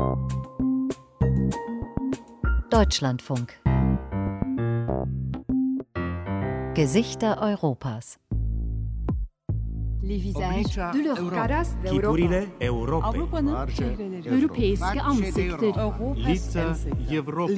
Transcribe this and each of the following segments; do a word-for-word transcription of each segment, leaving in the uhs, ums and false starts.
Deutschlandfunk. Gesichter Europas. Kibourile Europy. Europeiske ansikter. Лица Европы.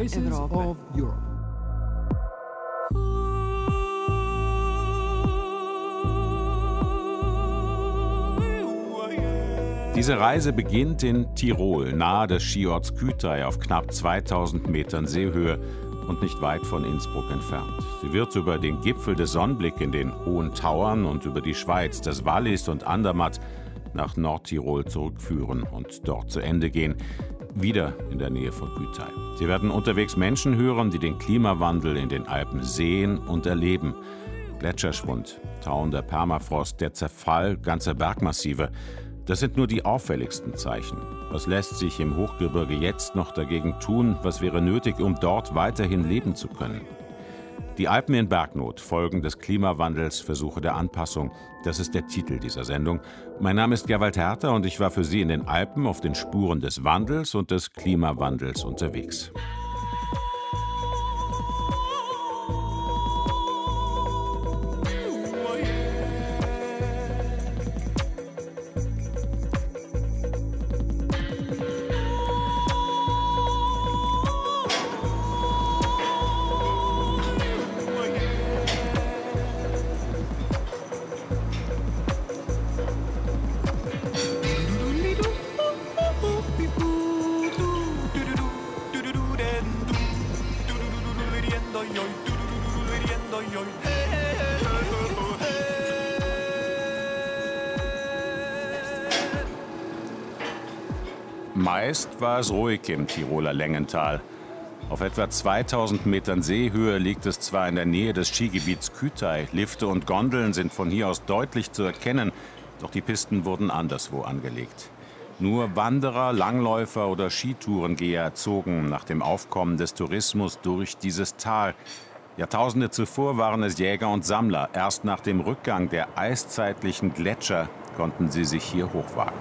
Diese Reise beginnt in Tirol, nahe des Skiorts Kütai auf knapp zweitausend Metern Seehöhe und nicht weit von Innsbruck entfernt. Sie wird über den Gipfel des Sonnblick in den Hohen Tauern und über die Schweiz, das Wallis und Andermatt nach Nordtirol zurückführen und dort zu Ende gehen, wieder in der Nähe von Kütai. Sie werden unterwegs Menschen hören, die den Klimawandel in den Alpen sehen und erleben. Gletscherschwund, tauender Permafrost, der Zerfall ganzer Bergmassive. Das sind nur die auffälligsten Zeichen. Was lässt sich im Hochgebirge jetzt noch dagegen tun? Was wäre nötig, um dort weiterhin leben zu können? Die Alpen in Bergnot, Folgen des Klimawandels, Versuche der Anpassung. Das ist der Titel dieser Sendung. Mein Name ist Gerwald Herter und ich war für Sie in den Alpen auf den Spuren des Wandels und des Klimawandels unterwegs. Meist war es ruhig im Tiroler Längental. Auf etwa zweitausend Metern Seehöhe liegt es zwar in der Nähe des Skigebiets Kütai. Lifte und Gondeln sind von hier aus deutlich zu erkennen, doch die Pisten wurden anderswo angelegt. Nur Wanderer, Langläufer oder Skitourengeher zogen nach dem Aufkommen des Tourismus durch dieses Tal. Jahrtausende zuvor waren es Jäger und Sammler. Erst nach dem Rückgang der eiszeitlichen Gletscher konnten sie sich hier hochwagen.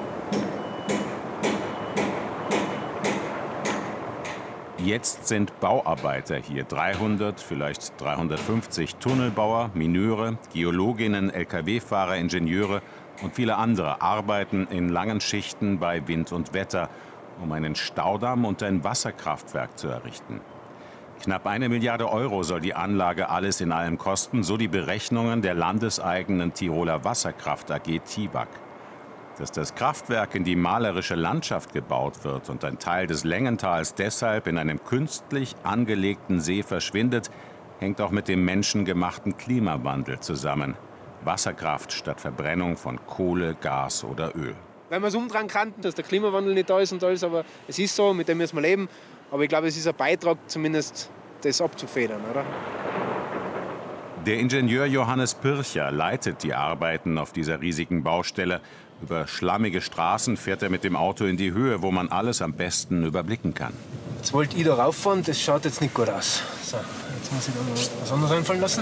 Jetzt sind Bauarbeiter hier, dreihundert, vielleicht dreihundertfünfzig Tunnelbauer, Mineure, Geologinnen, L K W-Fahrer, Ingenieure und viele andere arbeiten in langen Schichten bei Wind und Wetter, um einen Staudamm und ein Wasserkraftwerk zu errichten. Knapp eine Milliarde Euro soll die Anlage alles in allem kosten, so die Berechnungen der landeseigenen Tiroler Wasserkraft A G TIWAG. Dass das Kraftwerk in die malerische Landschaft gebaut wird und ein Teil des Längentals deshalb in einem künstlich angelegten See verschwindet, hängt auch mit dem menschengemachten Klimawandel zusammen. Wasserkraft statt Verbrennung von Kohle, Gas oder Öl. Wenn man es umdrehen kann, dass der Klimawandel nicht da ist und alles, aber es ist so, mit dem müssen wir leben. Aber ich glaube, es ist ein Beitrag, zumindest das abzufedern, oder? Der Ingenieur Johannes Pircher leitet die Arbeiten auf dieser riesigen Baustelle. Über schlammige Straßen fährt er mit dem Auto in die Höhe, wo man alles am besten überblicken kann. Jetzt wollte ich da rauffahren, das schaut jetzt nicht gut aus. So, jetzt muss ich da noch was anderes einfallen lassen.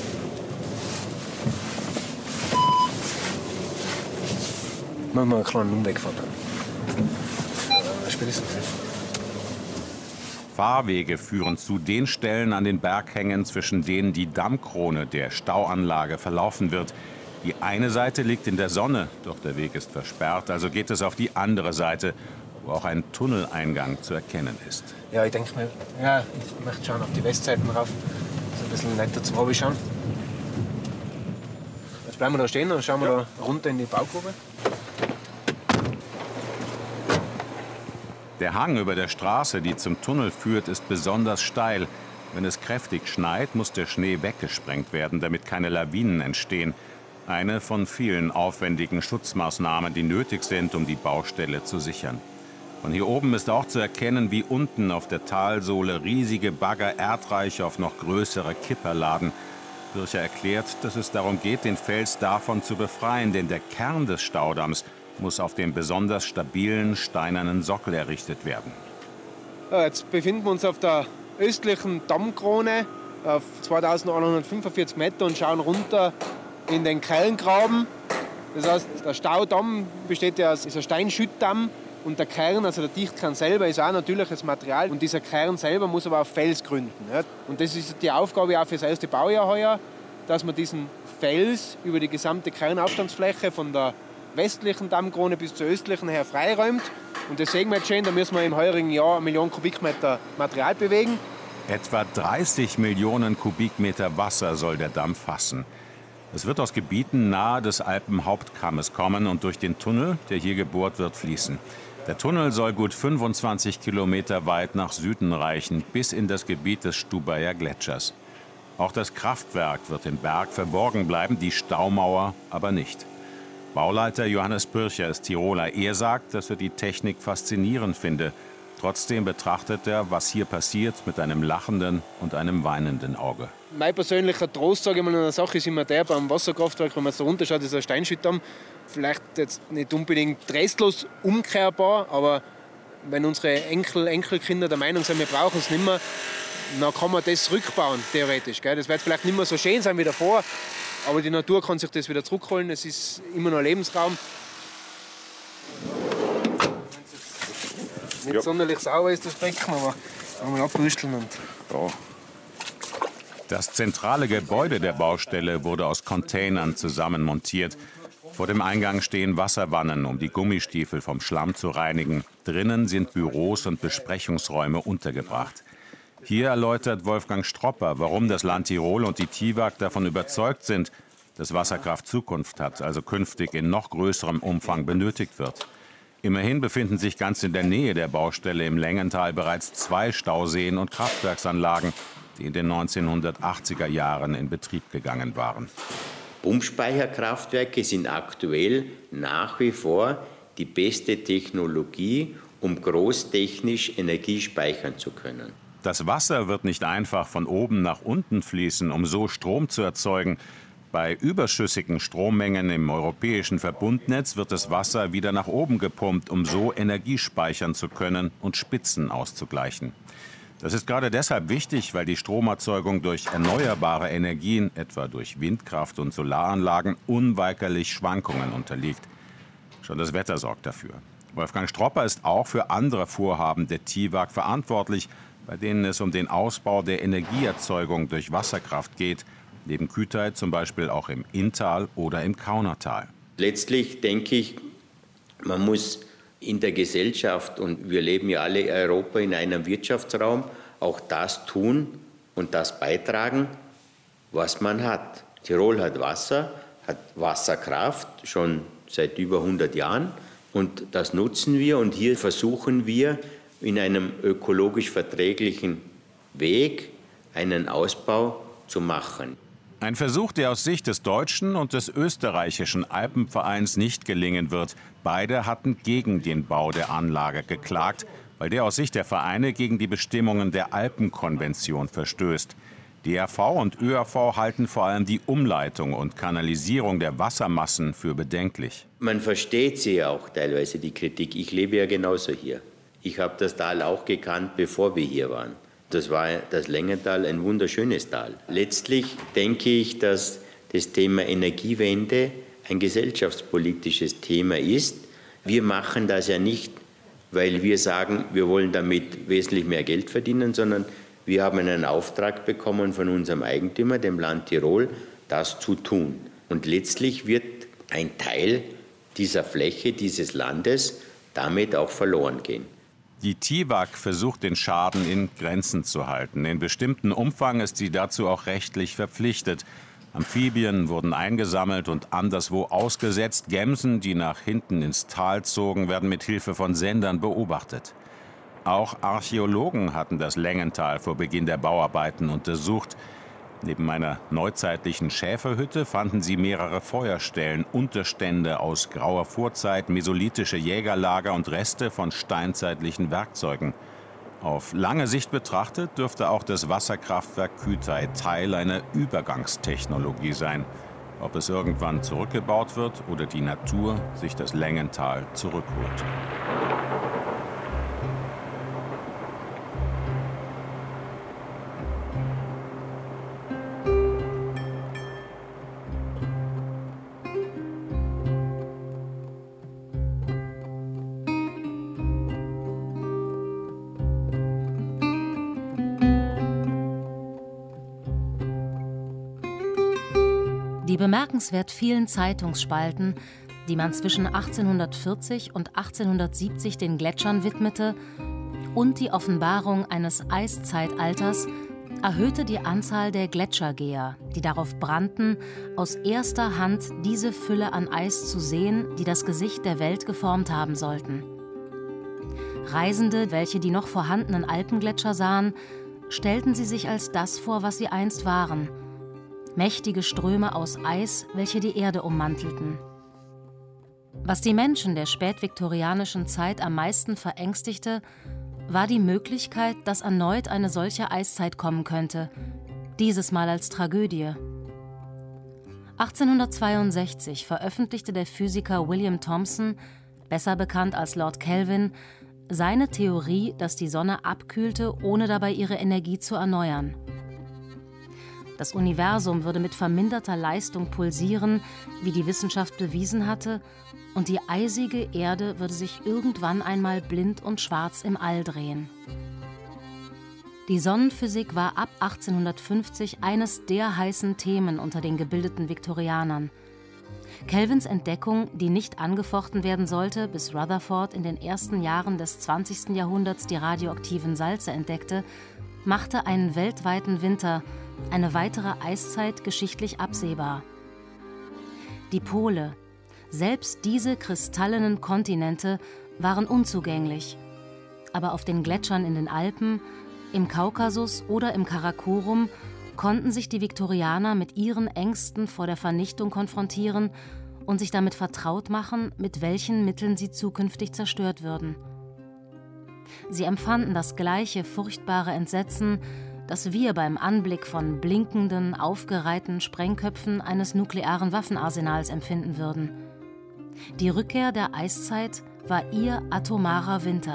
Machen wir einen kleinen Umweg fahren. Spätestens. Fahrwege führen zu den Stellen an den Berghängen, zwischen denen die Dammkrone der Stauanlage verlaufen wird. Die eine Seite liegt in der Sonne, doch der Weg ist versperrt, also geht es auf die andere Seite, wo auch ein Tunneleingang zu erkennen ist. Ja, ich denke mir, ja, ich möchte schauen auf die Westseite rauf, so ein bisschen netter zum Runterschauen. Jetzt bleiben wir da stehen und schauen wir ja da runter in die Baugrube. Der Hang über der Straße, die zum Tunnel führt, ist besonders steil. Wenn es kräftig schneit, muss der Schnee weggesprengt werden, damit keine Lawinen entstehen. Eine von vielen aufwendigen Schutzmaßnahmen, die nötig sind, um die Baustelle zu sichern. Von hier oben ist auch zu erkennen, wie unten auf der Talsohle riesige Bagger erdreich auf noch größere Kipper laden. Pircher erklärt, dass es darum geht, den Fels davon zu befreien, denn der Kern des Staudamms muss auf dem besonders stabilen steinernen Sockel errichtet werden. Ja, jetzt befinden wir uns auf der östlichen Dammkrone auf zweitausendeinhundertfünfundvierzig Meter und schauen runter in den Kellengraben. Das heißt, der Staudamm besteht ja aus dieser Steinschüttdamm Und der Kern, also der Dichtkern selber, ist auch natürliches Material. Und dieser Kern selber muss aber auf Fels gründen. Ja. Und das ist die Aufgabe auch für das erste Baujahr heuer, dass man diesen Fels über die gesamte Kernaufstandsfläche von der westlichen Dammkrone bis zur östlichen her freiräumt. Und das sehen wir jetzt schön, da müssen wir im heurigen Jahr eine Million Kubikmeter Material bewegen. Etwa dreißig Millionen Kubikmeter Wasser soll der Damm fassen. Es wird aus Gebieten nahe des Alpenhauptkammes kommen und durch den Tunnel, der hier gebohrt wird, fließen. Der Tunnel soll gut fünfundzwanzig Kilometer weit nach Süden reichen, bis in das Gebiet des Stubaier Gletschers. Auch das Kraftwerk wird im Berg verborgen bleiben, die Staumauer aber nicht. Bauleiter Johannes Pircher ist Tiroler. Er sagt, dass er die Technik faszinierend finde. Trotzdem betrachtet er, was hier passiert, mit einem lachenden und einem weinenden Auge. Mein persönlicher Trost, sage ich mal, an der Sache ist immer der, beim Wasserkraftwerk, wenn man so runterschaut, ist ein Steinschütterdamm. Vielleicht jetzt nicht unbedingt restlos umkehrbar, aber wenn unsere Enkel, Enkelkinder der Meinung sind, wir brauchen es nicht mehr, dann kann man das rückbauen, theoretisch. Gell? Das wird vielleicht nicht mehr so schön sein wie davor, aber die Natur kann sich das wieder zurückholen. Es ist immer noch ein Lebensraum. Nicht ja. sonderlich sauber ist das Becken, aber einmal abbüsteln und ja. Das zentrale Gebäude der Baustelle wurde aus Containern zusammenmontiert. Vor dem Eingang stehen Wasserwannen, um die Gummistiefel vom Schlamm zu reinigen. Drinnen sind Büros und Besprechungsräume untergebracht. Hier erläutert Wolfgang Stropper, warum das Land Tirol und die TIWAG davon überzeugt sind, dass Wasserkraft Zukunft hat, also künftig in noch größerem Umfang benötigt wird. Immerhin befinden sich ganz in der Nähe der Baustelle im Längental bereits zwei Stauseen und Kraftwerksanlagen, die in den neunzehnhundertachtziger Jahren in Betrieb gegangen waren. Pumpspeicherkraftwerke sind aktuell nach wie vor die beste Technologie, um großtechnisch Energie speichern zu können. Das Wasser wird nicht einfach von oben nach unten fließen, um so Strom zu erzeugen. Bei überschüssigen Strommengen im europäischen Verbundnetz wird das Wasser wieder nach oben gepumpt, um so Energie speichern zu können und Spitzen auszugleichen. Das ist gerade deshalb wichtig, weil die Stromerzeugung durch erneuerbare Energien, etwa durch Windkraft und Solaranlagen, unweigerlich Schwankungen unterliegt. Schon das Wetter sorgt dafür. Wolfgang Stropper ist auch für andere Vorhaben der TIWAG verantwortlich, bei denen es um den Ausbau der Energieerzeugung durch Wasserkraft geht, neben Kütai zum Beispiel auch im Inntal oder im Kaunertal. Letztlich denke ich, man muss in der Gesellschaft, und wir leben ja alle in Europa in einem Wirtschaftsraum, auch das tun und das beitragen, was man hat. Tirol hat Wasser, hat Wasserkraft schon seit über hundert Jahren und das nutzen wir und hier versuchen wir in einem ökologisch verträglichen Weg einen Ausbau zu machen. Ein Versuch, der aus Sicht des deutschen und des österreichischen Alpenvereins nicht gelingen wird. Beide hatten gegen den Bau der Anlage geklagt, weil der aus Sicht der Vereine gegen die Bestimmungen der Alpenkonvention verstößt. D R V und Ö A V halten vor allem die Umleitung und Kanalisierung der Wassermassen für bedenklich. Man versteht sie ja auch teilweise, die Kritik. Ich lebe ja genauso hier. Ich habe das Tal auch gekannt, bevor wir hier waren. Das war das Längental, ein wunderschönes Tal. Letztlich denke ich, dass das Thema Energiewende ein gesellschaftspolitisches Thema ist. Wir machen das ja nicht, weil wir sagen, wir wollen damit wesentlich mehr Geld verdienen, sondern wir haben einen Auftrag bekommen von unserem Eigentümer, dem Land Tirol, das zu tun. Und letztlich wird ein Teil dieser Fläche, dieses Landes, damit auch verloren gehen. Die TIWAG versucht, den Schaden in Grenzen zu halten. In bestimmten Umfang ist sie dazu auch rechtlich verpflichtet. Amphibien wurden eingesammelt und anderswo ausgesetzt. Gämsen, die nach hinten ins Tal zogen, werden mit Hilfe von Sendern beobachtet. Auch Archäologen hatten das Längental vor Beginn der Bauarbeiten untersucht. Neben einer neuzeitlichen Schäferhütte fanden sie mehrere Feuerstellen, Unterstände aus grauer Vorzeit, mesolithische Jägerlager und Reste von steinzeitlichen Werkzeugen. Auf lange Sicht betrachtet dürfte auch das Wasserkraftwerk Kütai Teil einer Übergangstechnologie sein. Ob es irgendwann zurückgebaut wird oder die Natur sich das Längental zurückholt. Die bemerkenswert vielen Zeitungsspalten, die man zwischen achtzehnhundertvierzig und achtzehnhundertsiebzig den Gletschern widmete, und die Offenbarung eines Eiszeitalters erhöhte die Anzahl der Gletschergeher, die darauf brannten, aus erster Hand diese Fülle an Eis zu sehen, die das Gesicht der Welt geformt haben sollten. Reisende, welche die noch vorhandenen Alpengletscher sahen, stellten sie sich als das vor, was sie einst waren: mächtige Ströme aus Eis, welche die Erde ummantelten. Was die Menschen der spätviktorianischen Zeit am meisten verängstigte, war die Möglichkeit, dass erneut eine solche Eiszeit kommen könnte, dieses Mal als Tragödie. achtzehnhundertzweiundsechzig veröffentlichte der Physiker William Thomson, besser bekannt als Lord Kelvin, seine Theorie, dass die Sonne abkühlte, ohne dabei ihre Energie zu erneuern. Das Universum würde mit verminderter Leistung pulsieren, wie die Wissenschaft bewiesen hatte, und die eisige Erde würde sich irgendwann einmal blind und schwarz im All drehen. Die Sonnenphysik war ab achtzehnhundertfünfzig eines der heißen Themen unter den gebildeten Viktorianern. Kelvins Entdeckung, die nicht angefochten werden sollte, bis Rutherford in den ersten Jahren des zwanzigsten Jahrhunderts die radioaktiven Salze entdeckte, machte einen weltweiten Winter, eine weitere Eiszeit, geschichtlich absehbar. Die Pole, selbst diese kristallenen Kontinente, waren unzugänglich. Aber auf den Gletschern in den Alpen, im Kaukasus oder im Karakorum konnten sich die Viktorianer mit ihren Ängsten vor der Vernichtung konfrontieren und sich damit vertraut machen, mit welchen Mitteln sie zukünftig zerstört würden. Sie empfanden das gleiche furchtbare Entsetzen, das wir beim Anblick von blinkenden, aufgereihten Sprengköpfen eines nuklearen Waffenarsenals empfinden würden. Die Rückkehr der Eiszeit war ihr atomarer Winter.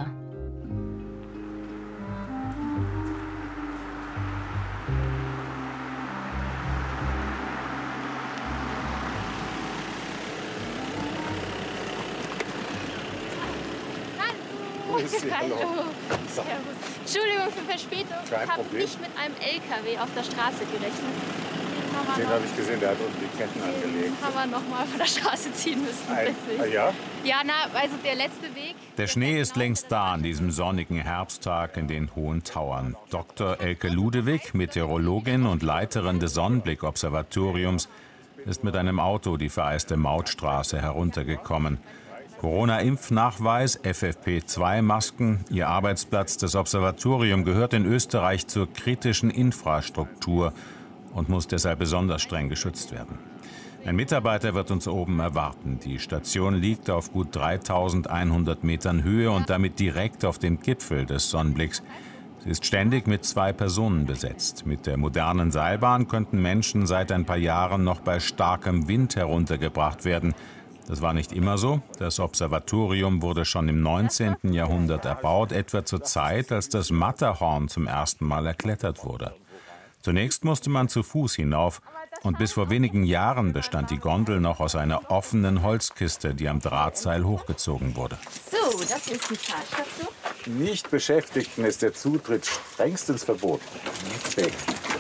Hallo. Servus. Entschuldigung für Verspätung. Ich habe nicht mit einem L K W auf der Straße gerechnet. Den, Den habe ich gesehen, der hat unten die Ketten den angelegt. haben wir noch mal von der Straße ziehen müssen. Ein, ah, ja? Ja, na, also der letzte Weg. Der Schnee ist längst da an diesem sonnigen Herbsttag in den Hohen Tauern. Doktor Elke Ludewig, Meteorologin und Leiterin des Sonnenblick-Observatoriums, ist mit einem Auto die vereiste Mautstraße heruntergekommen. Corona-Impfnachweis, F F P zwei Masken, ihr Arbeitsplatz, das Observatorium, gehört in Österreich zur kritischen Infrastruktur und muss deshalb besonders streng geschützt werden. Ein Mitarbeiter wird uns oben erwarten. Die Station liegt auf gut dreitausendeinhundert Metern Höhe und damit direkt auf dem Gipfel des Sonnenblicks. Sie ist ständig mit zwei Personen besetzt. Mit der modernen Seilbahn könnten Menschen seit ein paar Jahren noch bei starkem Wind heruntergebracht werden. Das war nicht immer so. Das Observatorium wurde schon im neunzehnten Jahrhundert erbaut, etwa zur Zeit, als das Matterhorn zum ersten Mal erklettert wurde. Zunächst musste man zu Fuß hinauf und bis vor wenigen Jahren bestand die Gondel noch aus einer offenen Holzkiste, die am Drahtseil hochgezogen wurde. So, das ist die Fahrstation. Nicht-Beschäftigten ist der Zutritt strengstens verboten. Weg.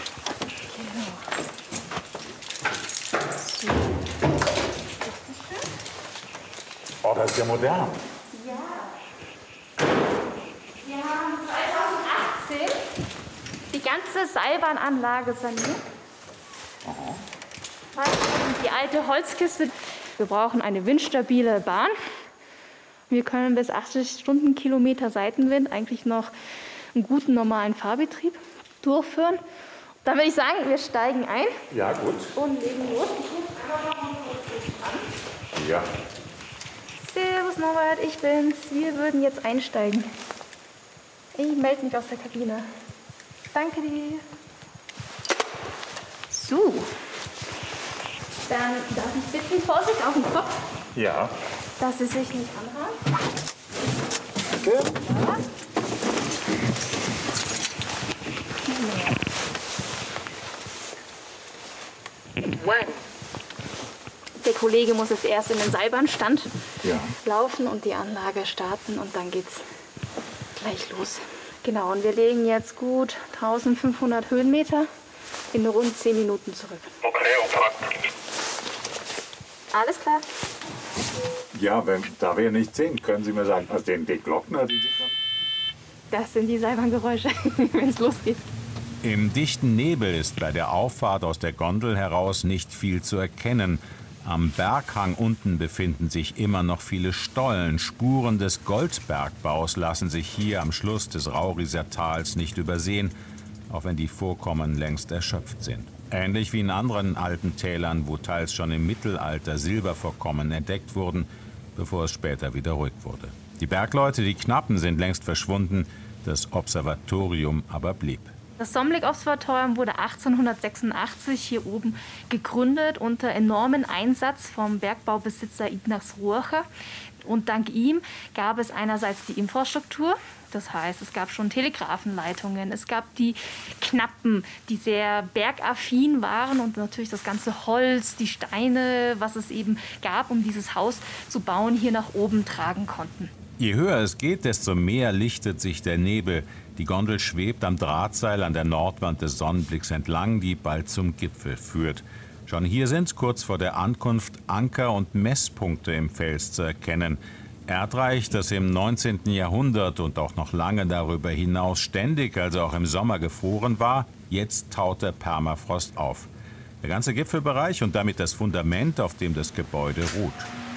Oh, das ist ja modern. Ja. Wir haben zweitausendachtzehn die ganze Seilbahnanlage saniert. Aha. Die alte Holzkiste. Wir brauchen eine windstabile Bahn. Wir können bis achtzig Stundenkilometer Seitenwind eigentlich noch einen guten normalen Fahrbetrieb durchführen. Dann würde ich sagen, wir steigen ein. Ja, gut. Und legen los. Ja. Servus Norbert, ich bin's. Wir würden jetzt einsteigen. Ich melde mich aus der Kabine. Danke dir. So. Dann darf ich bitten, Vorsicht auf den Kopf. Ja. Dass Sie sich nicht anhauen. Danke. Ja. Der Kollege muss jetzt erst in den Seilbahnstand Ja. laufen und die Anlage starten und dann geht's gleich los. Genau, und wir legen jetzt gut eintausendfünfhundert Höhenmeter in rund zehn Minuten zurück. Okay, und Alles klar. Ja, wenn, da wir nicht sehen, können Sie mir sagen, also den, den Glockner, die Sie haben? Das sind die Seilbahngeräusche, wenn es losgeht. Im dichten Nebel ist bei der Auffahrt aus der Gondel heraus nicht viel zu erkennen. Am Berghang unten befinden sich immer noch viele Stollen. Spuren des Goldbergbaus lassen sich hier am Schluss des Rauriser Tals nicht übersehen, auch wenn die Vorkommen längst erschöpft sind. Ähnlich wie in anderen alten Tälern, wo teils schon im Mittelalter Silbervorkommen entdeckt wurden, bevor es später wieder ruhig wurde. Die Bergleute, die Knappen, sind längst verschwunden, das Observatorium aber blieb. Das Somblick-Observatorium wurde achtzehnhundertsechsundachtzig hier oben gegründet unter enormem Einsatz vom Bergbaubesitzer Ignaz Ruocher. Und dank ihm gab es einerseits die Infrastruktur, das heißt, es gab schon Telegrafenleitungen, es gab die Knappen, die sehr bergaffin waren und natürlich das ganze Holz, die Steine, was es eben gab, um dieses Haus zu bauen, hier nach oben tragen konnten. Je höher es geht, desto mehr lichtet sich der Nebel. Die Gondel schwebt am Drahtseil an der Nordwand des Sonnenblicks entlang, die bald zum Gipfel führt. Schon hier sind kurz vor der Ankunft Anker und Messpunkte im Fels zu erkennen. Erdreich, das im neunzehnten Jahrhundert und auch noch lange darüber hinaus ständig, also auch im Sommer, gefroren war, jetzt taut der Permafrost auf. Der ganze Gipfelbereich und damit das Fundament, auf dem das Gebäude ruht.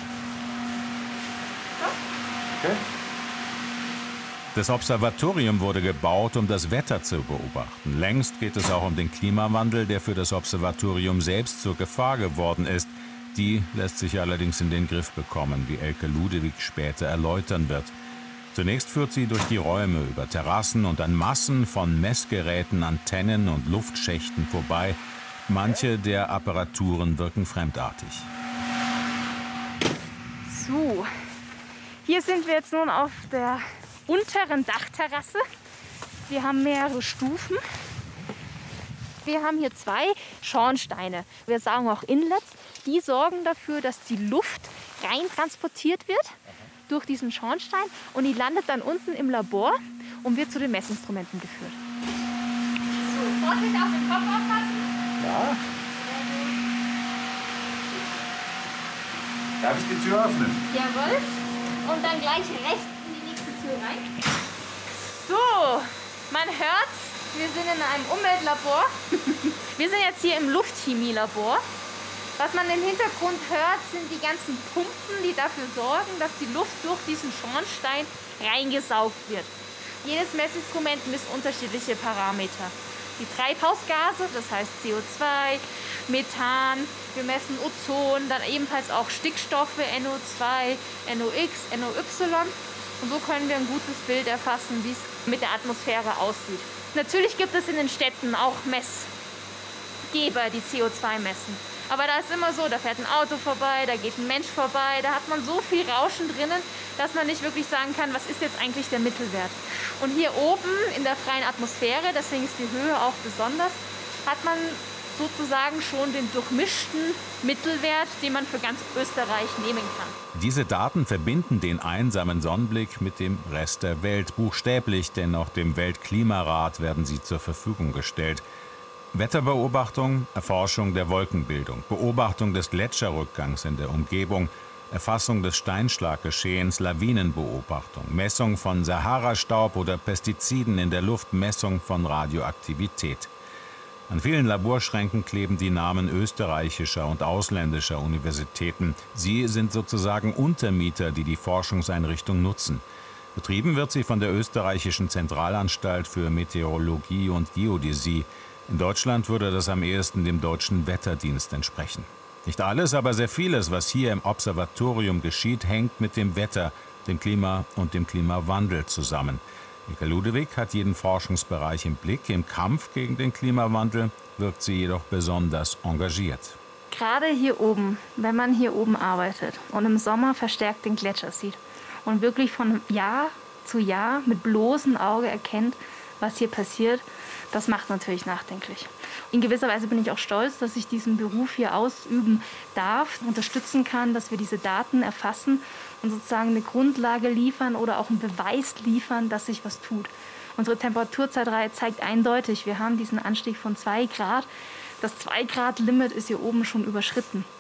Okay. Das Observatorium wurde gebaut, um das Wetter zu beobachten. Längst geht es auch um den Klimawandel, der für das Observatorium selbst zur Gefahr geworden ist. Die lässt sich allerdings in den Griff bekommen, wie Elke Ludewig später erläutern wird. Zunächst führt sie durch die Räume, über Terrassen und an Massen von Messgeräten, Antennen und Luftschächten vorbei. Manche der Apparaturen wirken fremdartig. So, hier sind wir jetzt nun auf der unteren Dachterrasse. Wir haben mehrere Stufen. Wir haben hier zwei Schornsteine. Wir sagen auch Inlets. Die sorgen dafür, dass die Luft rein transportiert wird durch diesen Schornstein und die landet dann unten im Labor und wird zu den Messinstrumenten geführt. So, Vorsicht auf den Kopf aufpassen. Ja. Darf ich die Tür öffnen? Jawohl. Und dann gleich rechts in die nächste Tür rein. So, man hört's. Wir sind in einem Umweltlabor. Wir sind jetzt hier im Luftchemielabor. Was man im Hintergrund hört, sind die ganzen Pumpen, die dafür sorgen, dass die Luft durch diesen Schornstein reingesaugt wird. Jedes Messinstrument misst unterschiedliche Parameter. Die Treibhausgase, das heißt C O zwei, Methan, wir messen Ozon, dann ebenfalls auch Stickstoffe, N O zwei, N O X, N O Y. Und so können wir ein gutes Bild erfassen, wie es mit der Atmosphäre aussieht. Natürlich gibt es in den Städten auch Messgeber, die C O zwei messen. Aber da ist immer so, da fährt ein Auto vorbei, da geht ein Mensch vorbei, da hat man so viel Rauschen drinnen, dass man nicht wirklich sagen kann, was ist jetzt eigentlich der Mittelwert. Und hier oben in der freien Atmosphäre, deswegen ist die Höhe auch besonders, hat man sozusagen schon den durchmischten Mittelwert, den man für ganz Österreich nehmen kann. Diese Daten verbinden den einsamen Sonnenblick mit dem Rest der Welt buchstäblich, denn auch dem Weltklimarat werden sie zur Verfügung gestellt. Wetterbeobachtung, Erforschung der Wolkenbildung, Beobachtung des Gletscherrückgangs in der Umgebung, Erfassung des Steinschlaggeschehens, Lawinenbeobachtung, Messung von Sahara-Staub oder Pestiziden in der Luft, Messung von Radioaktivität. An vielen Laborschränken kleben die Namen österreichischer und ausländischer Universitäten. Sie sind sozusagen Untermieter, die die Forschungseinrichtung nutzen. Betrieben wird sie von der österreichischen Zentralanstalt für Meteorologie und Geodäsie. In Deutschland würde das am ehesten dem deutschen Wetterdienst entsprechen. Nicht alles, aber sehr vieles, was hier im Observatorium geschieht, hängt mit dem Wetter, dem Klima und dem Klimawandel zusammen. Elke Ludewig hat jeden Forschungsbereich im Blick. Im Kampf gegen den Klimawandel wirkt sie jedoch besonders engagiert. Gerade hier oben, wenn man hier oben arbeitet und im Sommer verstärkt den Gletscher sieht und wirklich von Jahr zu Jahr mit bloßem Auge erkennt, was hier passiert, das macht natürlich nachdenklich. In gewisser Weise bin ich auch stolz, dass ich diesen Beruf hier ausüben darf, unterstützen kann, dass wir diese Daten erfassen und sozusagen eine Grundlage liefern oder auch einen Beweis liefern, dass sich was tut. Unsere Temperaturzeitreihe zeigt eindeutig, wir haben diesen Anstieg von zwei Grad. Das zwei Grad Limit ist hier oben schon überschritten.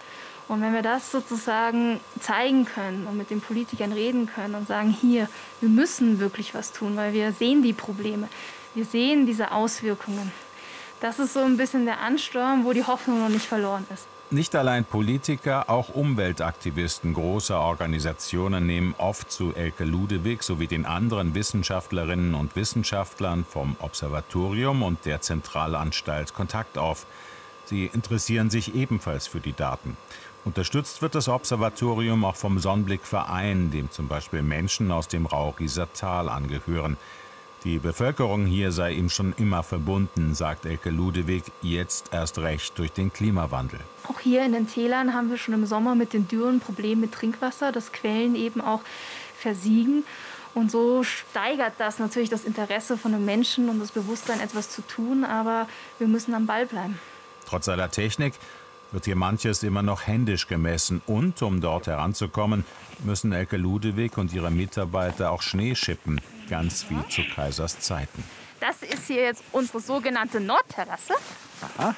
Und wenn wir das sozusagen zeigen können und mit den Politikern reden können und sagen, hier, wir müssen wirklich was tun, weil wir sehen die Probleme, wir sehen diese Auswirkungen. Das ist so ein bisschen der Ansturm, wo die Hoffnung noch nicht verloren ist. Nicht allein Politiker, auch Umweltaktivisten großer Organisationen nehmen oft zu Elke Ludewig sowie den anderen Wissenschaftlerinnen und Wissenschaftlern vom Observatorium und der Zentralanstalt Kontakt auf. Sie interessieren sich ebenfalls für die Daten. Unterstützt wird das Observatorium auch vom Sonnenblick-Verein, dem zum Beispiel Menschen aus dem Rauchieser Tal angehören. Die Bevölkerung hier sei ihm schon immer verbunden, sagt Elke Ludewig, jetzt erst recht durch den Klimawandel. Auch hier in den Tälern haben wir schon im Sommer mit den Dürren Probleme mit Trinkwasser, dass Quellen eben auch versiegen. Und so steigert das natürlich das Interesse von den Menschen und das Bewusstsein, etwas zu tun. Aber wir müssen am Ball bleiben. Trotz aller Technik wird hier manches immer noch händisch gemessen. Und um dort heranzukommen, müssen Elke Ludewig und ihre Mitarbeiter auch Schnee schippen, ganz wie zu Kaisers Zeiten. Das ist hier jetzt unsere sogenannte Nordterrasse. Aha.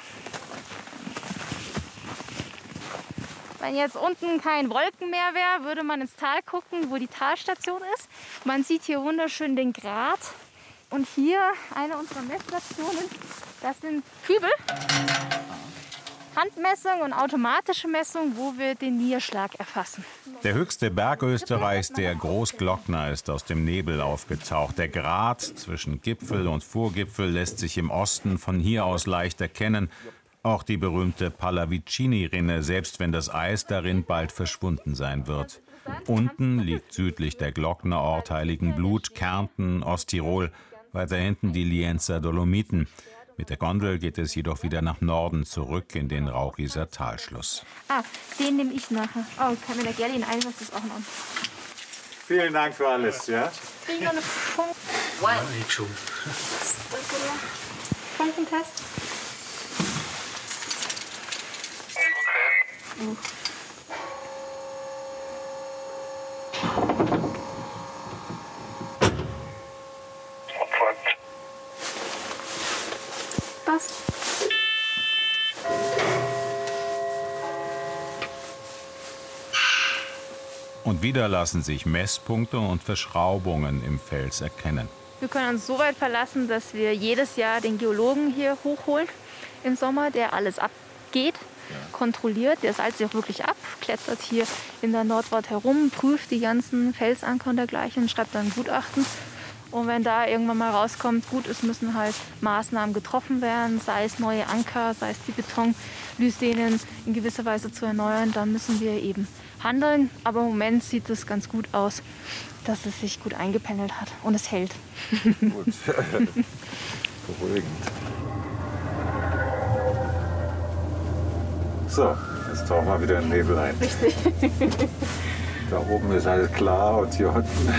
Wenn jetzt unten kein Wolkenmeer wäre, würde man ins Tal gucken, wo die Talstation ist. Man sieht hier wunderschön den Grat. Und hier eine unserer Messstationen, das sind Kübel. Handmessung und automatische Messung, wo wir den Niederschlag erfassen. Der höchste Berg Österreichs, der Großglockner, ist aus dem Nebel aufgetaucht. Der Grat zwischen Gipfel und Vorgipfel lässt sich im Osten von hier aus leicht erkennen. Auch die berühmte Pallavicini-Rinne, selbst wenn das Eis darin bald verschwunden sein wird. Unten liegt südlich der Glocknerort Heiligenblut, Kärnten, Osttirol. Weiter hinten die Lienzer Dolomiten. Mit der Gondel geht es jedoch wieder nach Norden zurück in den Rauchieser Talschluss. Ah, den nehme ich nachher. Oh, kann mir der Gerlin einlassen, das ist auch noch. Vielen Dank für alles, ja? Kriegen wir eine Funk? Funkentest? Okay. Passt. Und wieder lassen sich Messpunkte und Verschraubungen im Fels erkennen. Wir können uns so weit verlassen, dass wir jedes Jahr den Geologen hier hochholen im Sommer, der alles abgeht, ja. kontrolliert. Der salzt sich auch wirklich ab, klettert hier in der Nordwand herum, prüft die ganzen Felsanker und dergleichen und schreibt dann ein Gutachten. Und wenn da irgendwann mal rauskommt, gut, es müssen halt Maßnahmen getroffen werden, sei es neue Anker, sei es die Betonlysenen in gewisser Weise zu erneuern, dann müssen wir eben handeln. Aber im Moment sieht es ganz gut aus, dass es sich gut eingependelt hat und es hält. Gut. Beruhigend. So, jetzt tauchen wir wieder in den Nebel ein. Richtig. Da oben ist alles klar und hier unten.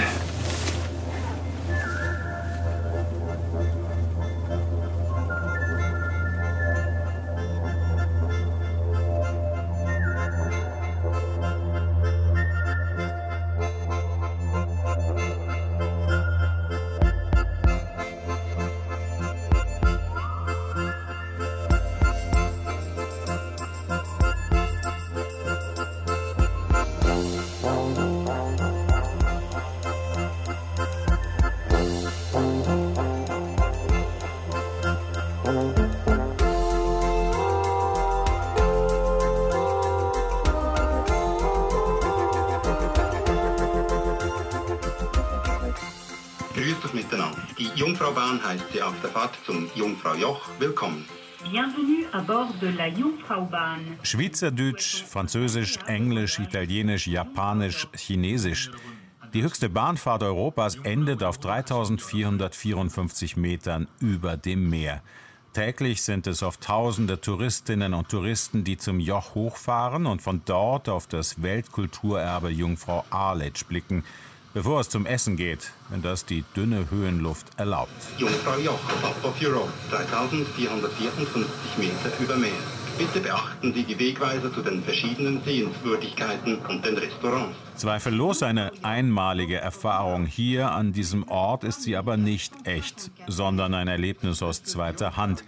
Grüßt euch miteinander. Die Jungfraubahn heißt Sie auf der Fahrt zum Jungfraujoch willkommen. Bienvenue à bord de la Jungfraubahn. Schweizerdeutsch, Französisch, Englisch, Italienisch, Japanisch, Chinesisch. Die höchste Bahnfahrt Europas endet auf dreitausendvierhundertvierundfünfzig Metern über dem Meer. Täglich sind es oft tausende Touristinnen und Touristen, die zum Joch hochfahren und von dort auf das Weltkulturerbe Jungfrau Aletsch blicken, bevor es zum Essen geht, wenn das die dünne Höhenluft erlaubt. Jungfraujoch, Top of Europe, dreitausendvierhundertvierundfünfzig Meter über Meer. Bitte beachten Sie die Wegweiser zu den verschiedenen Sehenswürdigkeiten und den Restaurants. Zweifellos eine einmalige Erfahrung. Hier an diesem Ort ist sie aber nicht echt, sondern ein Erlebnis aus zweiter Hand.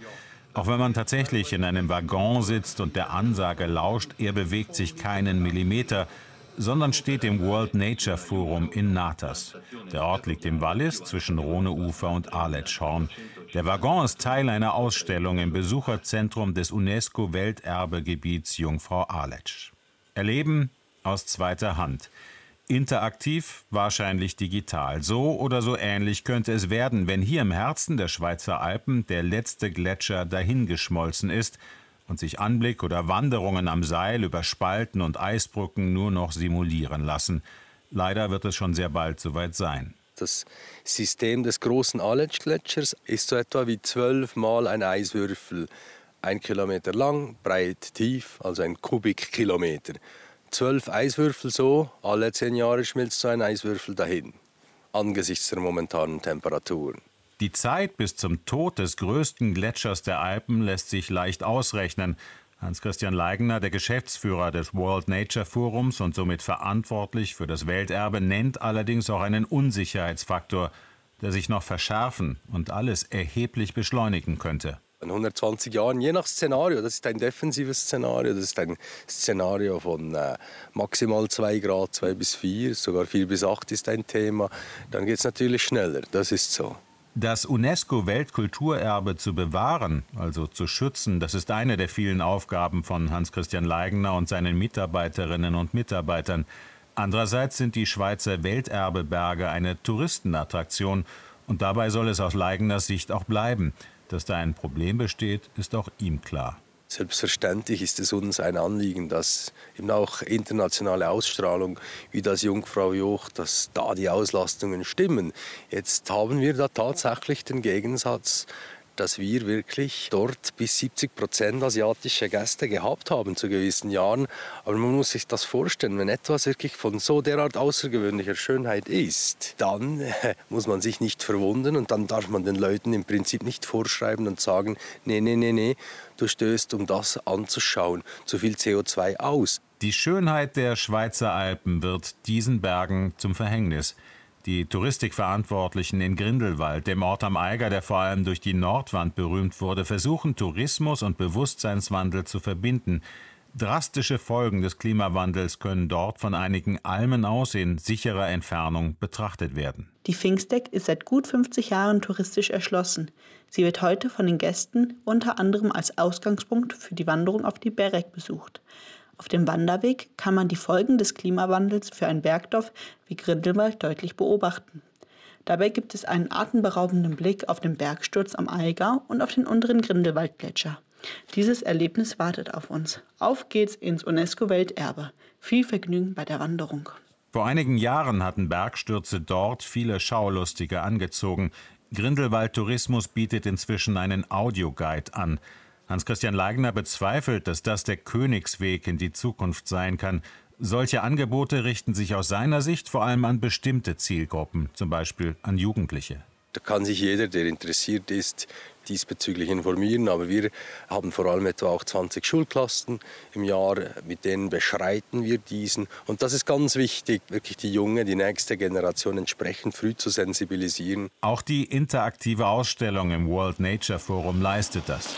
Auch wenn man tatsächlich in einem Waggon sitzt und der Ansage lauscht, er bewegt sich keinen Millimeter, sondern steht im World Nature Forum in Natas. Der Ort liegt im Wallis zwischen Rhoneufer und Aletschhorn. Der Waggon ist Teil einer Ausstellung im Besucherzentrum des UNESCO-Welterbegebiets Jungfrau Aletsch. Erleben aus zweiter Hand. Interaktiv, wahrscheinlich digital. So oder so ähnlich könnte es werden, wenn hier im Herzen der Schweizer Alpen der letzte Gletscher dahingeschmolzen ist und sich Anblick oder Wanderungen am Seil über Spalten und Eisbrücken nur noch simulieren lassen. Leider wird es schon sehr bald soweit sein. Das System des großen Aletsch-Gletschers ist so etwa wie zwölfmal ein Eiswürfel. Ein Kilometer lang, breit, tief, also ein Kubikkilometer. Zwölf Eiswürfel so, alle zehn Jahre schmilzt so ein Eiswürfel dahin, angesichts der momentanen Temperaturen. Die Zeit bis zum Tod des größten Gletschers der Alpen lässt sich leicht ausrechnen. Hans-Christian Leigner, der Geschäftsführer des World Nature Forums und somit verantwortlich für das Welterbe, nennt allerdings auch einen Unsicherheitsfaktor, der sich noch verschärfen und alles erheblich beschleunigen könnte. In hundertzwanzig Jahren, je nach Szenario, das ist ein defensives Szenario, das ist ein Szenario von äh, maximal zwei Grad, zwei bis vier, sogar vier bis acht ist ein Thema, dann geht es natürlich schneller, das ist so. Das UNESCO-Weltkulturerbe zu bewahren, also zu schützen, das ist eine der vielen Aufgaben von Hans-Christian Leigner und seinen Mitarbeiterinnen und Mitarbeitern. Andererseits sind die Schweizer Welterbeberge eine Touristenattraktion und dabei soll es aus Leigners Sicht auch bleiben. Dass da ein Problem besteht, ist auch ihm klar. Selbstverständlich ist es uns ein Anliegen, dass eben auch internationale Ausstrahlung wie das Jungfraujoch, dass da die Auslastungen stimmen. Jetzt haben wir da tatsächlich den Gegensatz, dass wir wirklich dort bis siebzig Prozent asiatische Gäste gehabt haben zu gewissen Jahren. Aber man muss sich das vorstellen, wenn etwas wirklich von so derart außergewöhnlicher Schönheit ist, dann äh, muss man sich nicht verwundern und dann darf man den Leuten im Prinzip nicht vorschreiben und sagen, nee, nee, nee, nee, du stößt, um das anzuschauen, zu viel C O zwei aus. Die Schönheit der Schweizer Alpen wird diesen Bergen zum Verhängnis. Die Touristikverantwortlichen in Grindelwald, dem Ort am Eiger, der vor allem durch die Nordwand berühmt wurde, versuchen Tourismus und Bewusstseinswandel zu verbinden. Drastische Folgen des Klimawandels können dort von einigen Almen aus in sicherer Entfernung betrachtet werden. Die Pfingsteck ist seit gut fünfzig Jahren touristisch erschlossen. Sie wird heute von den Gästen unter anderem als Ausgangspunkt für die Wanderung auf die Berek besucht. Auf dem Wanderweg kann man die Folgen des Klimawandels für ein Bergdorf wie Grindelwald deutlich beobachten. Dabei gibt es einen atemberaubenden Blick auf den Bergsturz am Eiger und auf den unteren Grindelwaldgletscher. Dieses Erlebnis wartet auf uns. Auf geht's ins UNESCO-Welterbe. Viel Vergnügen bei der Wanderung. Vor einigen Jahren hatten Bergstürze dort viele Schaulustige angezogen. Grindelwald Tourismus bietet inzwischen einen Audioguide an. Hans-Christian Leigner bezweifelt, dass das der Königsweg in die Zukunft sein kann. Solche Angebote richten sich aus seiner Sicht vor allem an bestimmte Zielgruppen, zum Beispiel an Jugendliche. Da kann sich jeder, der interessiert ist, diesbezüglich informieren. Aber wir haben vor allem etwa auch zwanzig Schulklassen im Jahr, mit denen beschreiten wir diesen. Und das ist ganz wichtig, wirklich die junge, die nächste Generation entsprechend früh zu sensibilisieren. Auch die interaktive Ausstellung im World Nature Forum leistet das.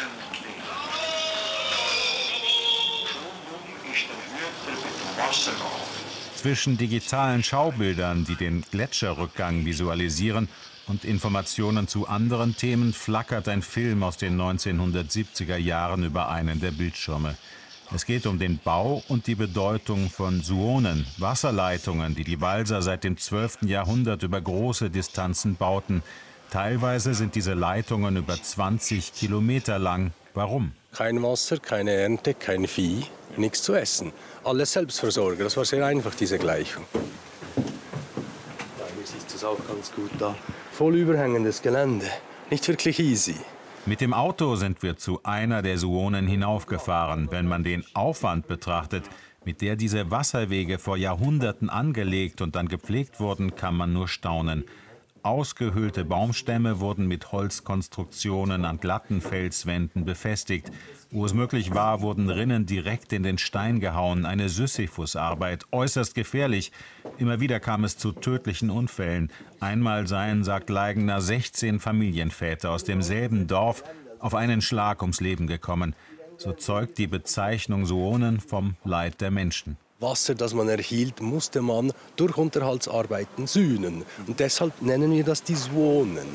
Zwischen digitalen Schaubildern, die den Gletscherrückgang visualisieren, und Informationen zu anderen Themen flackert ein Film aus den neunzehnhundertsiebziger Jahren über einen der Bildschirme. Es geht um den Bau und die Bedeutung von Suonen, Wasserleitungen, die die Walser seit dem zwölften Jahrhundert über große Distanzen bauten. Teilweise sind diese Leitungen über zwanzig Kilometer lang. Warum? Kein Wasser, keine Ernte, kein Vieh, nichts zu essen. Alles Selbstversorger, das war sehr einfach, diese Gleichung. Ja, hier siehst du es auch ganz gut da. Voll überhängendes Gelände, nicht wirklich easy. Mit dem Auto sind wir zu einer der Suonen hinaufgefahren. Wenn man den Aufwand betrachtet, mit der diese Wasserwege vor Jahrhunderten angelegt und dann gepflegt wurden, kann man nur staunen. Ausgehöhlte Baumstämme wurden mit Holzkonstruktionen an glatten Felswänden befestigt. Wo es möglich war, wurden Rinnen direkt in den Stein gehauen. Eine Sisyphusarbeit, äußerst gefährlich. Immer wieder kam es zu tödlichen Unfällen. Einmal seien, sagt Leigner, sechzehn Familienväter aus demselben Dorf auf einen Schlag ums Leben gekommen. So zeugt die Bezeichnung Suonen vom Leid der Menschen. Wasser, das man erhielt, musste man durch Unterhaltsarbeiten sühnen. Und deshalb nennen wir das die Suonen.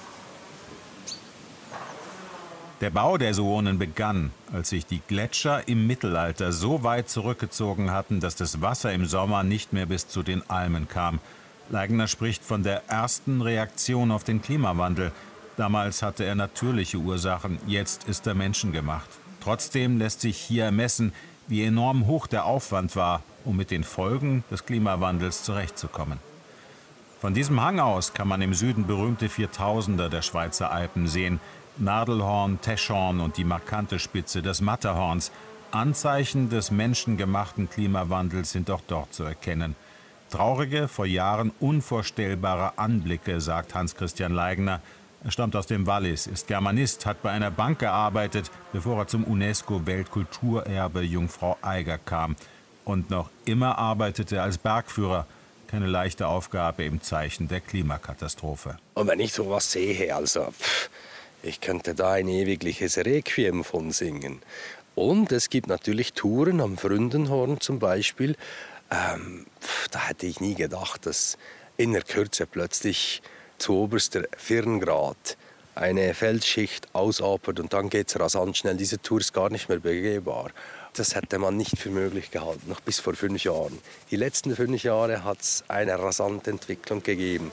Der Bau der Suonen begann, als sich die Gletscher im Mittelalter so weit zurückgezogen hatten, dass das Wasser im Sommer nicht mehr bis zu den Almen kam. Leigner spricht von der ersten Reaktion auf den Klimawandel. Damals hatte er natürliche Ursachen, jetzt ist er menschengemacht. Trotzdem lässt sich hier ermessen, wie enorm hoch der Aufwand war, um mit den Folgen des Klimawandels zurechtzukommen. Von diesem Hang aus kann man im Süden berühmte Viertausender der Schweizer Alpen sehen. Nadelhorn, Teschhorn und die markante Spitze des Matterhorns. Anzeichen des menschengemachten Klimawandels sind auch dort zu erkennen. Traurige, vor Jahren unvorstellbare Anblicke, sagt Hans-Christian Leigner. Er stammt aus dem Wallis, ist Germanist, hat bei einer Bank gearbeitet, bevor er zum UNESCO-Weltkulturerbe Jungfrau Eiger kam. Und noch immer arbeitete er als Bergführer. Keine leichte Aufgabe im Zeichen der Klimakatastrophe. Und wenn ich sowas sehe, also... Pff. Ich könnte da ein ewigliches Requiem von singen. Und es gibt natürlich Touren am Fründenhorn zum Beispiel. Ähm, da hätte ich nie gedacht, dass in der Kürze plötzlich zu oberster Firngrad eine Felsschicht ausapert und dann geht es rasant schnell. Diese Tour ist gar nicht mehr begehbar. Das hätte man nicht für möglich gehalten, noch bis vor fünf Jahren. Die letzten fünf Jahre hat es eine rasante Entwicklung gegeben.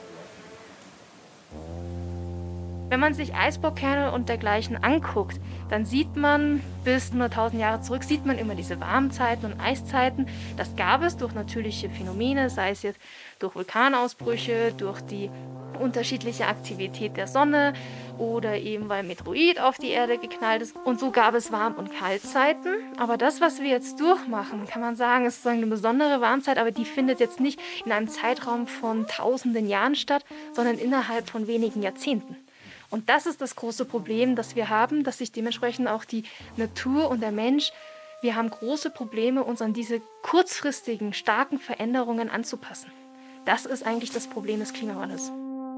Wenn man sich Eisbohrkerne und dergleichen anguckt, dann sieht man bis hunderttausend Jahre zurück, sieht man immer diese Warmzeiten und Eiszeiten. Das gab es durch natürliche Phänomene, sei es jetzt durch Vulkanausbrüche, durch die unterschiedliche Aktivität der Sonne oder eben weil Meteorit auf die Erde geknallt ist. Und so gab es Warm- und Kaltzeiten. Aber das, was wir jetzt durchmachen, kann man sagen, ist sozusagen eine besondere Warmzeit, aber die findet jetzt nicht in einem Zeitraum von tausenden Jahren statt, sondern innerhalb von wenigen Jahrzehnten. Und das ist das große Problem, das wir haben, dass sich dementsprechend auch die Natur und der Mensch, wir haben große Probleme, uns an diese kurzfristigen, starken Veränderungen anzupassen. Das ist eigentlich das Problem des Klimawandels.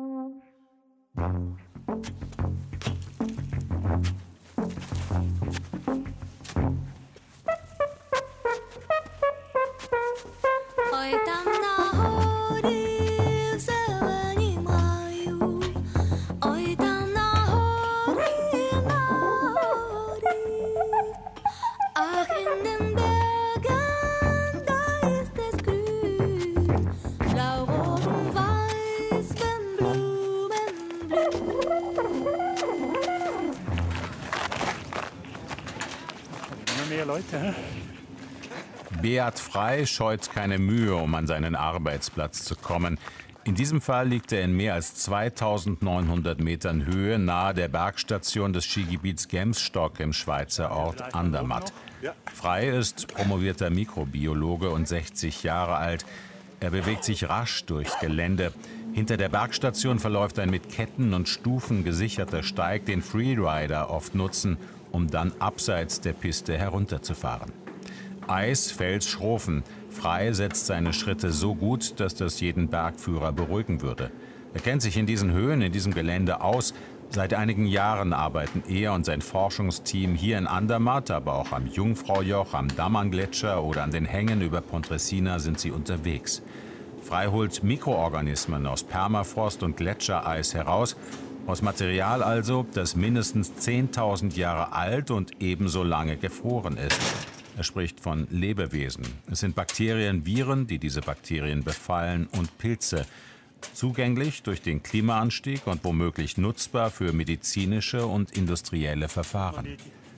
Beat Frey scheut keine Mühe, um an seinen Arbeitsplatz zu kommen. In diesem Fall liegt er in mehr als zweitausendneunhundert Metern Höhe nahe der Bergstation des Skigebiets Gemsstock im Schweizer Ort Andermatt. Frey ist promovierter Mikrobiologe und sechzig Jahre alt. Er bewegt sich rasch durchs Gelände. Hinter der Bergstation verläuft ein mit Ketten und Stufen gesicherter Steig, den Freerider oft nutzen, um dann abseits der Piste herunterzufahren. Eis, Fels, Schrofen. Frey setzt seine Schritte so gut, dass das jeden Bergführer beruhigen würde. Er kennt sich in diesen Höhen, in diesem Gelände aus. Seit einigen Jahren arbeiten er und sein Forschungsteam hier in Andermatt, aber auch am Jungfraujoch, am Daman-Gletscher oder an den Hängen über Pontresina sind sie unterwegs. Frey holt Mikroorganismen aus Permafrost und Gletschereis heraus, aus Material also, das mindestens zehntausend Jahre alt und ebenso lange gefroren ist. Er spricht von Lebewesen. Es sind Bakterien, Viren, die diese Bakterien befallen, und Pilze. Zugänglich durch den Klimaanstieg und womöglich nutzbar für medizinische und industrielle Verfahren.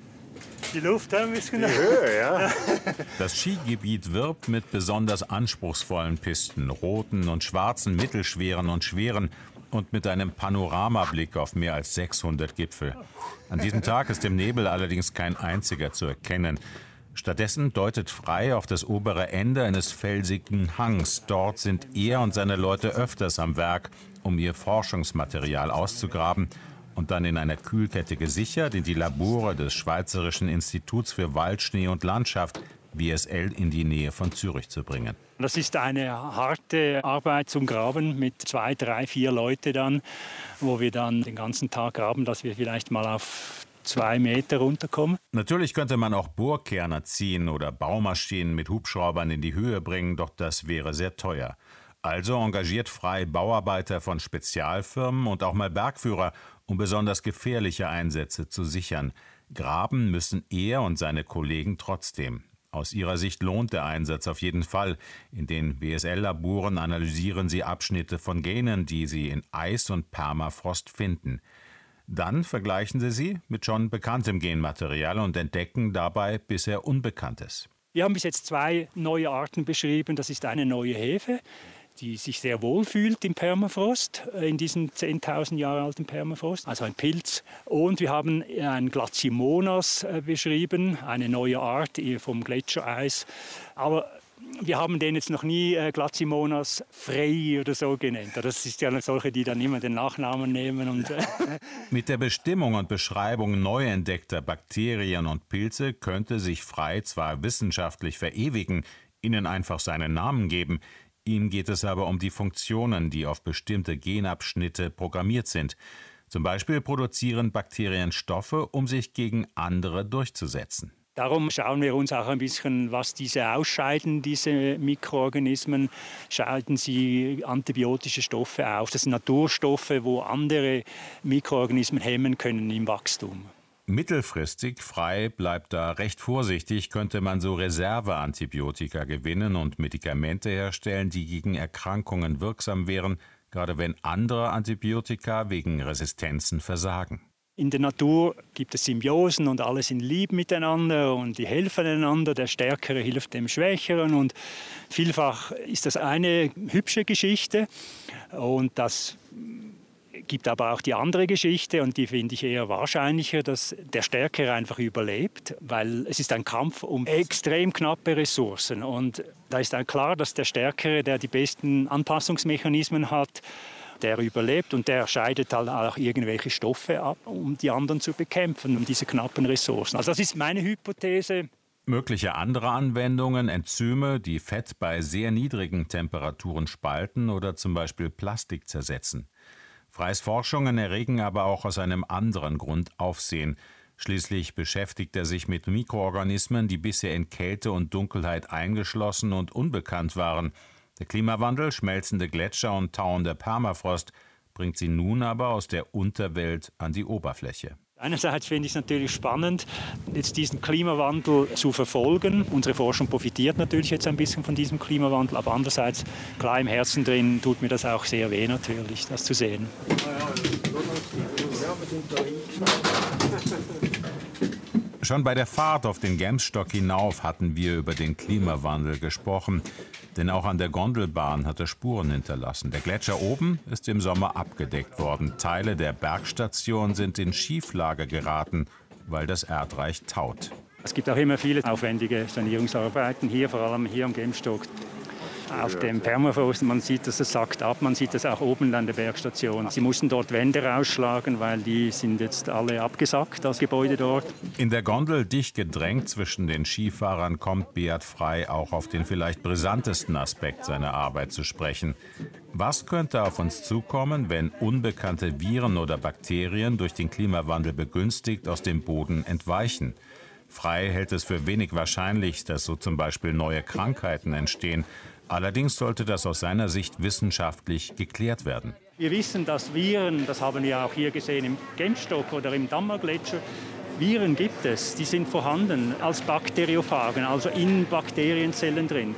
Die Luft ein bisschen. Die Höhe, ja. Das Skigebiet wirbt mit besonders anspruchsvollen Pisten, roten und schwarzen, mittelschweren und schweren, und mit einem Panoramablick auf mehr als sechshundert Gipfel. An diesem Tag ist im Nebel allerdings kein einziger zu erkennen. Stattdessen deutet Frey auf das obere Ende eines felsigen Hangs. Dort sind er und seine Leute öfters am Werk, um ihr Forschungsmaterial auszugraben und dann in einer Kühlkette gesichert in die Labore des Schweizerischen Instituts für Waldschnee und Landschaft, W S L, in die Nähe von Zürich zu bringen. Das ist eine harte Arbeit zum Graben mit zwei, drei, vier Leute dann, wo wir dann den ganzen Tag graben, dass wir vielleicht mal auf zwei Meter runterkommen. Natürlich könnte man auch Bohrkerner ziehen oder Baumaschinen mit Hubschraubern in die Höhe bringen, doch das wäre sehr teuer. Also engagiert Frey Bauarbeiter von Spezialfirmen und auch mal Bergführer, um besonders gefährliche Einsätze zu sichern. Graben müssen er und seine Kollegen trotzdem. Aus ihrer Sicht lohnt der Einsatz auf jeden Fall. In den W S L-Laboren analysieren sie Abschnitte von Genen, die sie in Eis und Permafrost finden. Dann vergleichen sie sie mit schon bekanntem Genmaterial und entdecken dabei bisher Unbekanntes. Wir haben bis jetzt zwei neue Arten beschrieben. Das ist eine neue Hefe, die sich sehr wohl fühlt im Permafrost, in diesem zehntausend Jahre alten Permafrost, also ein Pilz. Und wir haben ein Glaciimonas beschrieben, eine neue Art vom Gletschereis. Aber wir haben den jetzt noch nie Glaciimonas Frey oder so genannt. Das ist ja solche, die dann immer den Nachnamen nehmen. Und Mit der Bestimmung und Beschreibung neu entdeckter Bakterien und Pilze könnte sich Frey zwar wissenschaftlich verewigen, ihnen einfach seinen Namen geben. Ihm geht es aber um die Funktionen, die auf bestimmte Genabschnitte programmiert sind. Zum Beispiel produzieren Bakterien Stoffe, um sich gegen andere durchzusetzen. Darum schauen wir uns auch ein bisschen, was diese ausscheiden, diese Mikroorganismen. Scheiden sie antibiotische Stoffe aus. Das sind Naturstoffe, wo andere Mikroorganismen hemmen können im Wachstum. Mittelfristig, Frey bleibt da recht vorsichtig, könnte man so Reserveantibiotika gewinnen und Medikamente herstellen, die gegen Erkrankungen wirksam wären, gerade wenn andere Antibiotika wegen Resistenzen versagen. In der Natur gibt es Symbiosen und alle sind lieb miteinander und die helfen einander. Der Stärkere hilft dem Schwächeren und vielfach ist das eine hübsche Geschichte und das gibt aber auch die andere Geschichte und die finde ich eher wahrscheinlicher, dass der Stärkere einfach überlebt, weil es ist ein Kampf um extrem knappe Ressourcen und da ist dann klar, dass der Stärkere, der die besten Anpassungsmechanismen hat, der überlebt und der scheidet halt auch irgendwelche Stoffe ab, um die anderen zu bekämpfen, um diese knappen Ressourcen. Also das ist meine Hypothese. Mögliche andere Anwendungen, Enzyme, die Fett bei sehr niedrigen Temperaturen spalten oder zum Beispiel Plastik zersetzen. Freys Forschungen erregen aber auch aus einem anderen Grund Aufsehen. Schließlich beschäftigt er sich mit Mikroorganismen, die bisher in Kälte und Dunkelheit eingeschlossen und unbekannt waren. Der Klimawandel, schmelzende Gletscher und tauender Permafrost bringt sie nun aber aus der Unterwelt an die Oberfläche. Einerseits finde ich es natürlich spannend, jetzt diesen Klimawandel zu verfolgen. Unsere Forschung profitiert natürlich jetzt ein bisschen von diesem Klimawandel, aber andererseits, klar im Herzen drin, tut mir das auch sehr weh natürlich, das zu sehen. Schon bei der Fahrt auf den Gemsstock hinauf hatten wir über den Klimawandel gesprochen. Denn auch an der Gondelbahn hat er Spuren hinterlassen. Der Gletscher oben ist im Sommer abgedeckt worden. Teile der Bergstation sind in Schieflage geraten, weil das Erdreich taut. Es gibt auch immer viele aufwendige Sanierungsarbeiten, hier vor allem hier am Gemsstock. Auf dem Permafrost, man sieht, dass es sackt ab, man sieht das auch oben an der Bergstation. Sie mussten dort Wände rausschlagen, weil die sind jetzt alle abgesackt, das Gebäude dort. In der Gondel, dicht gedrängt zwischen den Skifahrern, kommt Beat Frey auch auf den vielleicht brisantesten Aspekt seiner Arbeit zu sprechen. Was könnte auf uns zukommen, wenn unbekannte Viren oder Bakterien durch den Klimawandel begünstigt aus dem Boden entweichen? Frey hält es für wenig wahrscheinlich, dass so zum Beispiel neue Krankheiten entstehen. Allerdings sollte das aus seiner Sicht wissenschaftlich geklärt werden. Wir wissen, dass Viren, das haben wir auch hier gesehen im Gemsstock oder im Dammergletscher, Viren gibt es, die sind vorhanden als Bakteriophagen, also in Bakterienzellen drin.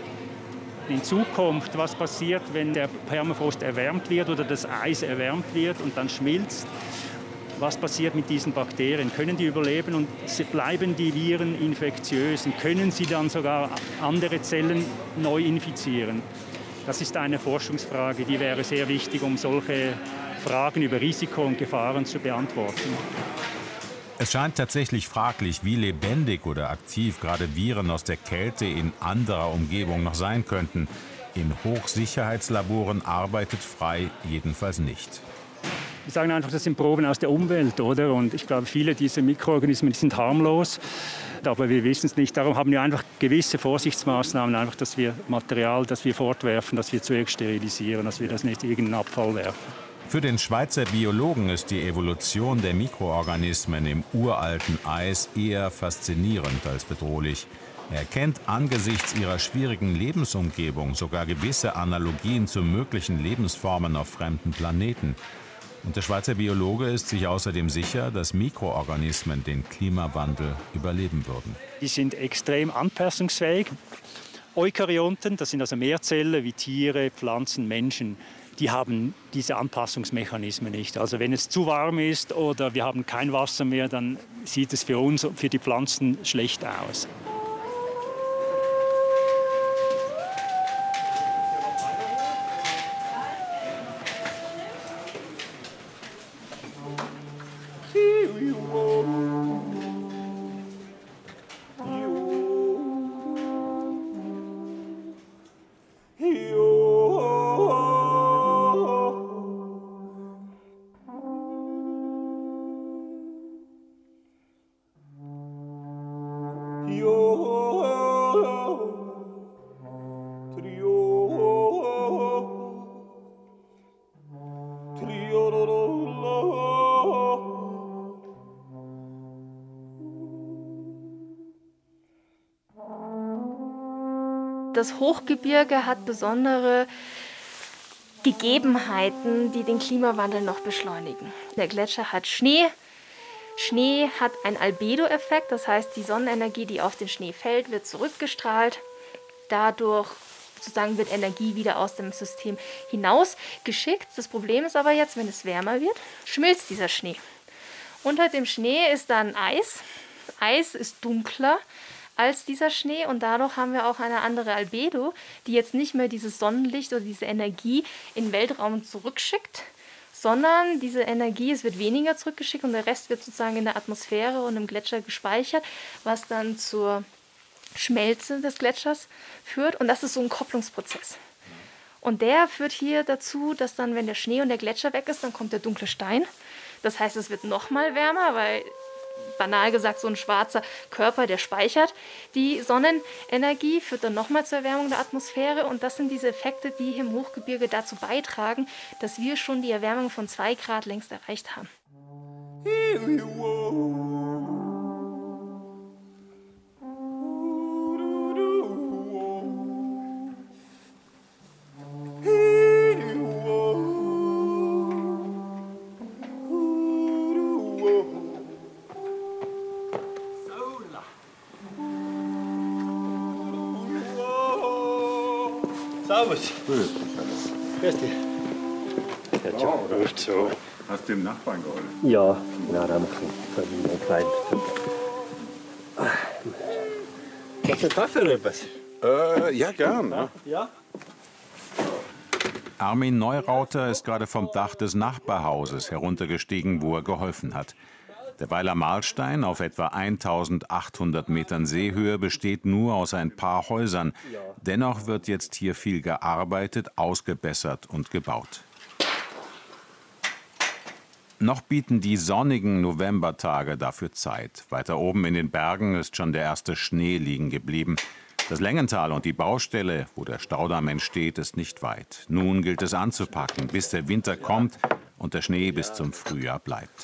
In Zukunft, was passiert, wenn der Permafrost erwärmt wird oder das Eis erwärmt wird und dann schmilzt? Was passiert mit diesen Bakterien? Können die überleben und bleiben die Viren infektiös? Und können sie dann sogar andere Zellen neu infizieren? Das ist eine Forschungsfrage, die wäre sehr wichtig, um solche Fragen über Risiko und Gefahren zu beantworten. Es scheint tatsächlich fraglich, wie lebendig oder aktiv gerade Viren aus der Kälte in anderer Umgebung noch sein könnten. In Hochsicherheitslaboren arbeitet Frey jedenfalls nicht. Wir sagen einfach, das sind Proben aus der Umwelt, oder? Und ich glaube, viele dieser Mikroorganismen sind harmlos, aber wir wissen es nicht. Darum haben wir einfach gewisse Vorsichtsmaßnahmen, einfach, dass wir Material, das wir fortwerfen, dass wir zuerst sterilisieren, dass wir das nicht in irgendeinen Abfall werfen. Für den Schweizer Biologen ist die Evolution der Mikroorganismen im uralten Eis eher faszinierend als bedrohlich. Er kennt angesichts ihrer schwierigen Lebensumgebung sogar gewisse Analogien zu möglichen Lebensformen auf fremden Planeten. Und der Schweizer Biologe ist sich außerdem sicher, dass Mikroorganismen den Klimawandel überleben würden. Die sind extrem anpassungsfähig. Eukaryoten, das sind also Mehrzellen wie Tiere, Pflanzen, Menschen, die haben diese Anpassungsmechanismen nicht. Also wenn es zu warm ist oder wir haben kein Wasser mehr, dann sieht es für uns, für die Pflanzen schlecht aus. Das Hochgebirge hat besondere Gegebenheiten, die den Klimawandel noch beschleunigen. Der Gletscher hat Schnee. Schnee hat einen Albedo-Effekt, das heißt, die Sonnenenergie, die auf den Schnee fällt, wird zurückgestrahlt. Dadurch sozusagen wird Energie wieder aus dem System hinaus geschickt. Das Problem ist aber jetzt, wenn es wärmer wird, schmilzt dieser Schnee. Unter dem Schnee ist dann Eis. Eis ist dunkler als dieser Schnee und dadurch haben wir auch eine andere Albedo, die jetzt nicht mehr dieses Sonnenlicht oder diese Energie in den Weltraum zurückschickt, sondern diese Energie, es wird weniger zurückgeschickt und der Rest wird sozusagen in der Atmosphäre und im Gletscher gespeichert, was dann zur Schmelze des Gletschers führt und das ist so ein Kopplungsprozess. Und der führt hier dazu, dass dann, wenn der Schnee und der Gletscher weg ist, dann kommt der dunkle Stein. Das heißt, es wird noch mal wärmer, weil banal gesagt, so ein schwarzer Körper, der speichert die Sonnenenergie, führt dann nochmal zur Erwärmung der Atmosphäre. Und das sind diese Effekte, die im Hochgebirge dazu beitragen, dass wir schon die Erwärmung von zwei Grad längst erreicht haben. Servus. Grüß dich. Ja, gut so. Hast du dem Nachbarn geholfen? Ja, na, da haben wir einen kleinen. Hast du Kaffee oder etwas? Äh, ja, gern. Ja. ja? Armin Neurauter ist gerade vom Dach des Nachbarhauses heruntergestiegen, wo er geholfen hat. Der Weiler Marlstein auf etwa eintausendachthundert Metern Seehöhe besteht nur aus ein paar Häusern. Dennoch wird jetzt hier viel gearbeitet, ausgebessert und gebaut. Noch bieten die sonnigen Novembertage dafür Zeit. Weiter oben in den Bergen ist schon der erste Schnee liegen geblieben. Das Längental und die Baustelle, wo der Staudamm entsteht, ist nicht weit. Nun gilt es anzupacken, bis der Winter kommt und der Schnee bis zum Frühjahr bleibt.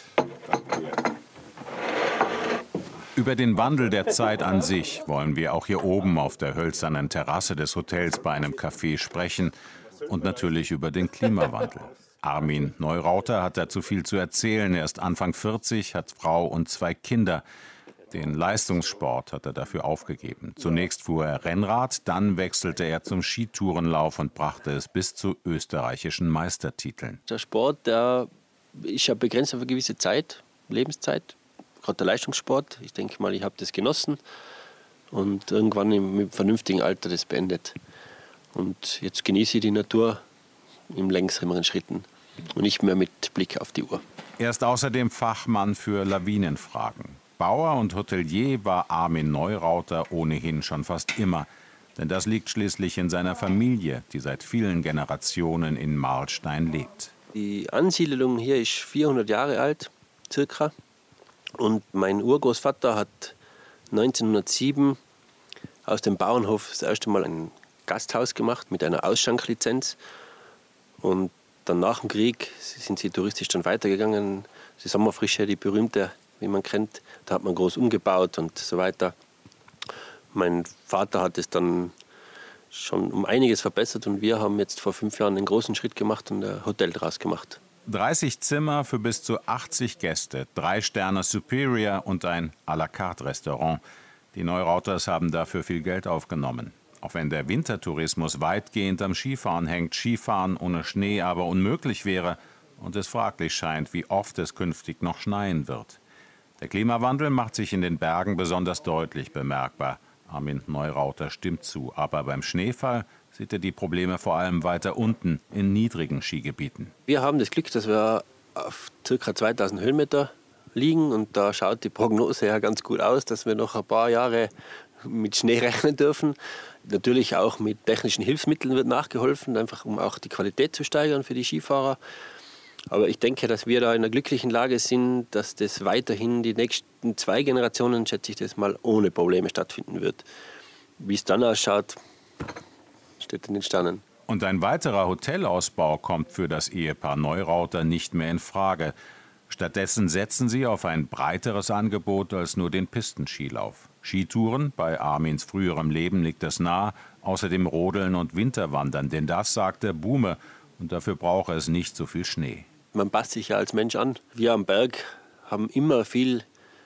Über den Wandel der Zeit an sich wollen wir auch hier oben auf der hölzernen Terrasse des Hotels bei einem Café sprechen und natürlich über den Klimawandel. Armin Neurauter hat dazu viel zu erzählen. Er ist Anfang vierzig, hat Frau und zwei Kinder. Den Leistungssport hat er dafür aufgegeben. Zunächst fuhr er Rennrad, dann wechselte er zum Skitourenlauf und brachte es bis zu österreichischen Meistertiteln. Der Sport, der ist ja begrenzt auf eine gewisse Zeit, Lebenszeit. Gerade der Leistungssport, ich denke mal, ich habe das genossen und irgendwann im vernünftigen Alter das beendet. Und jetzt genieße ich die Natur in längeren Schritten und nicht mehr mit Blick auf die Uhr. Er ist außerdem Fachmann für Lawinenfragen. Bauer und Hotelier war Armin Neurauter ohnehin schon fast immer. Denn das liegt schließlich in seiner Familie, die seit vielen Generationen in Marlstein lebt. Die Ansiedlung hier ist vierhundert Jahre alt, circa. Und mein Urgroßvater hat neunzehnhundertsieben aus dem Bauernhof das erste Mal ein Gasthaus gemacht mit einer Ausschanklizenz. Und Dann nach dem Krieg sind sie touristisch dann weitergegangen. Die Sommerfrische, die berühmte, wie man kennt, da hat man groß umgebaut und so weiter. Mein Vater hat es dann schon um einiges verbessert und wir haben jetzt vor fünf Jahren einen großen Schritt gemacht und ein Hotel draus gemacht. dreißig Zimmer für bis zu achtzig Gäste, drei Sterne Superior und ein à la carte Restaurant. Die Neurauters haben dafür viel Geld aufgenommen. Auch wenn der Wintertourismus weitgehend am Skifahren hängt, Skifahren ohne Schnee aber unmöglich wäre und es fraglich scheint, wie oft es künftig noch schneien wird. Der Klimawandel macht sich in den Bergen besonders deutlich bemerkbar. Armin Neurauter stimmt zu, aber beim Schneefall sieht er die Probleme vor allem weiter unten in niedrigen Skigebieten. Wir haben das Glück, dass wir auf ca. zweitausend Höhenmeter liegen und da schaut die Prognose ja ganz gut aus, dass wir noch ein paar Jahre mit Schnee rechnen dürfen. Natürlich auch mit technischen Hilfsmitteln wird nachgeholfen, einfach um auch die Qualität zu steigern für die Skifahrer. Aber ich denke, dass wir da in einer glücklichen Lage sind, dass das weiterhin die nächsten zwei Generationen, schätze ich das mal, ohne Probleme stattfinden wird. Wie es dann ausschaut, steht in den Sternen. Und ein weiterer Hotelausbau kommt für das Ehepaar Neurauter nicht mehr in Frage. Stattdessen setzen sie auf ein breiteres Angebot als nur den Pistenskilauf. Skitouren, bei Armins früherem Leben liegt es nahe, außerdem Rodeln und Winterwandern, denn das, sagt der Bume, und dafür brauche es nicht so viel Schnee. Man passt sich ja als Mensch an. Wir am Berg haben immer viel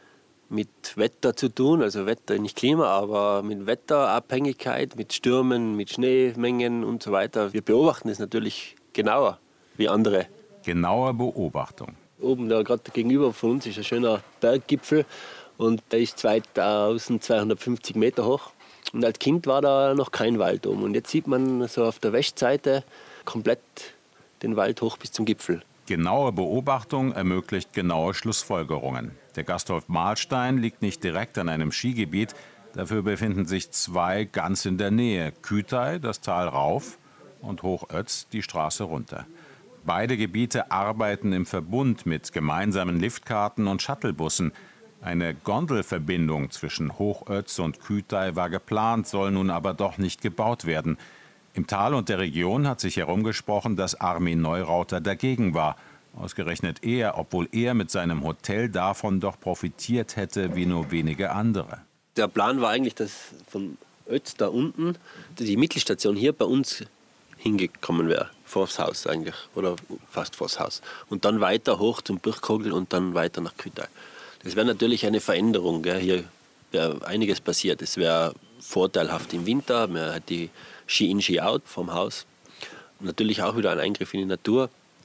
mit Wetter zu tun, also Wetter, nicht Klima, aber mit Wetterabhängigkeit, mit Stürmen, mit Schneemengen und so weiter. Wir beobachten es natürlich genauer wie andere. Genaue Beobachtung. Oben da gerade gegenüber von uns ist ein schöner Berggipfel und der ist zweitausendzweihundertfünfzig Meter hoch. Und als Kind war da noch kein Wald oben. Und jetzt sieht man so auf der Westseite komplett den Wald hoch bis zum Gipfel. Genaue Beobachtung ermöglicht genaue Schlussfolgerungen. Der Gasthof Mahlstein liegt nicht direkt an einem Skigebiet. Dafür befinden sich zwei ganz in der Nähe. Kütei, das Tal rauf, und Hochötz, die Straße runter. Beide Gebiete arbeiten im Verbund mit gemeinsamen Liftkarten und Shuttlebussen. Eine Gondelverbindung zwischen Hochötz und Kütei war geplant, soll nun aber doch nicht gebaut werden. Im Tal und der Region hat sich herumgesprochen, dass Armin Neurauter dagegen war. Ausgerechnet er, obwohl er mit seinem Hotel davon doch profitiert hätte wie nur wenige andere. Der Plan war eigentlich, dass von Ötz da unten die Mittelstation hier bei uns hingekommen wäre, vors Haus eigentlich, oder fast vors Haus. Und dann weiter hoch zum Birchkogel und dann weiter nach Kütei. Das wäre natürlich eine Veränderung, gell? Hier wäre einiges passiert. Es wäre vorteilhaft im Winter, man hat die Ski-in, Ski-out vom Haus. Und natürlich auch wieder ein Eingriff in die Natur.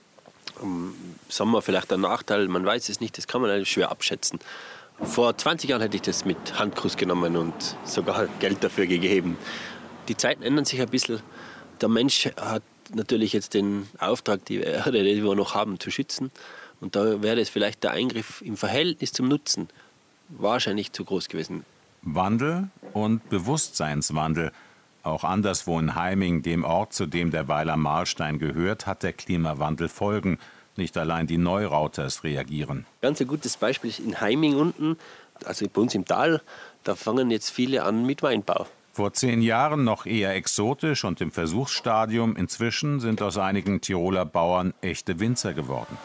Im Sommer vielleicht ein Nachteil, man weiß es nicht, das kann man eigentlich schwer abschätzen. Vor zwanzig Jahren hätte ich das mit Handkuss genommen und sogar Geld dafür gegeben. Die Zeiten ändern sich ein bisschen. Der Mensch hat natürlich jetzt den Auftrag, die Erde, die wir noch haben, zu schützen. Und da wäre es vielleicht der Eingriff im Verhältnis zum Nutzen wahrscheinlich zu groß gewesen. Wandel und Bewusstseinswandel. Auch anderswo in Heiming, dem Ort, zu dem der Weiler Mahlstein gehört, hat der Klimawandel Folgen. Nicht allein die Neurauters reagieren. Ganz ein gutes Beispiel ist in Heiming unten, also bei uns im Tal, da fangen jetzt viele an mit Weinbau. Vor zehn Jahren noch eher exotisch und im Versuchsstadium. Inzwischen sind aus einigen Tiroler Bauern echte Winzer geworden.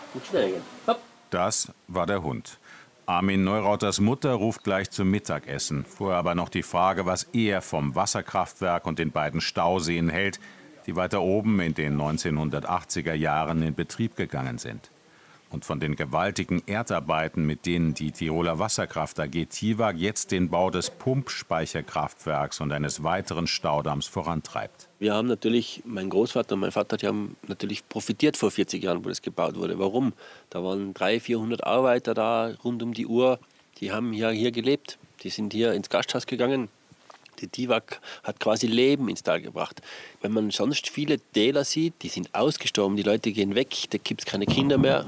Das war der Hund. Armin Neurauters Mutter ruft gleich zum Mittagessen. Vorher aber noch die Frage, was er vom Wasserkraftwerk und den beiden Stauseen hält, die weiter oben in den neunzehnhundertachtziger Jahren in Betrieb gegangen sind. Und von den gewaltigen Erdarbeiten, mit denen die Tiroler Wasserkraft A G Tiwag jetzt den Bau des Pumpspeicherkraftwerks und eines weiteren Staudamms vorantreibt. Wir haben natürlich, mein Großvater und mein Vater, die haben natürlich profitiert vor vierzig Jahren, wo das gebaut wurde. Warum? Da waren dreihundert, vierhundert Arbeiter da rund um die Uhr, die haben hier, hier gelebt. Die sind hier ins Gasthaus gegangen. Die Tiwag hat quasi Leben ins Tal gebracht. Wenn man sonst viele Täler sieht, die sind ausgestorben, die Leute gehen weg, da gibt es keine Kinder mehr.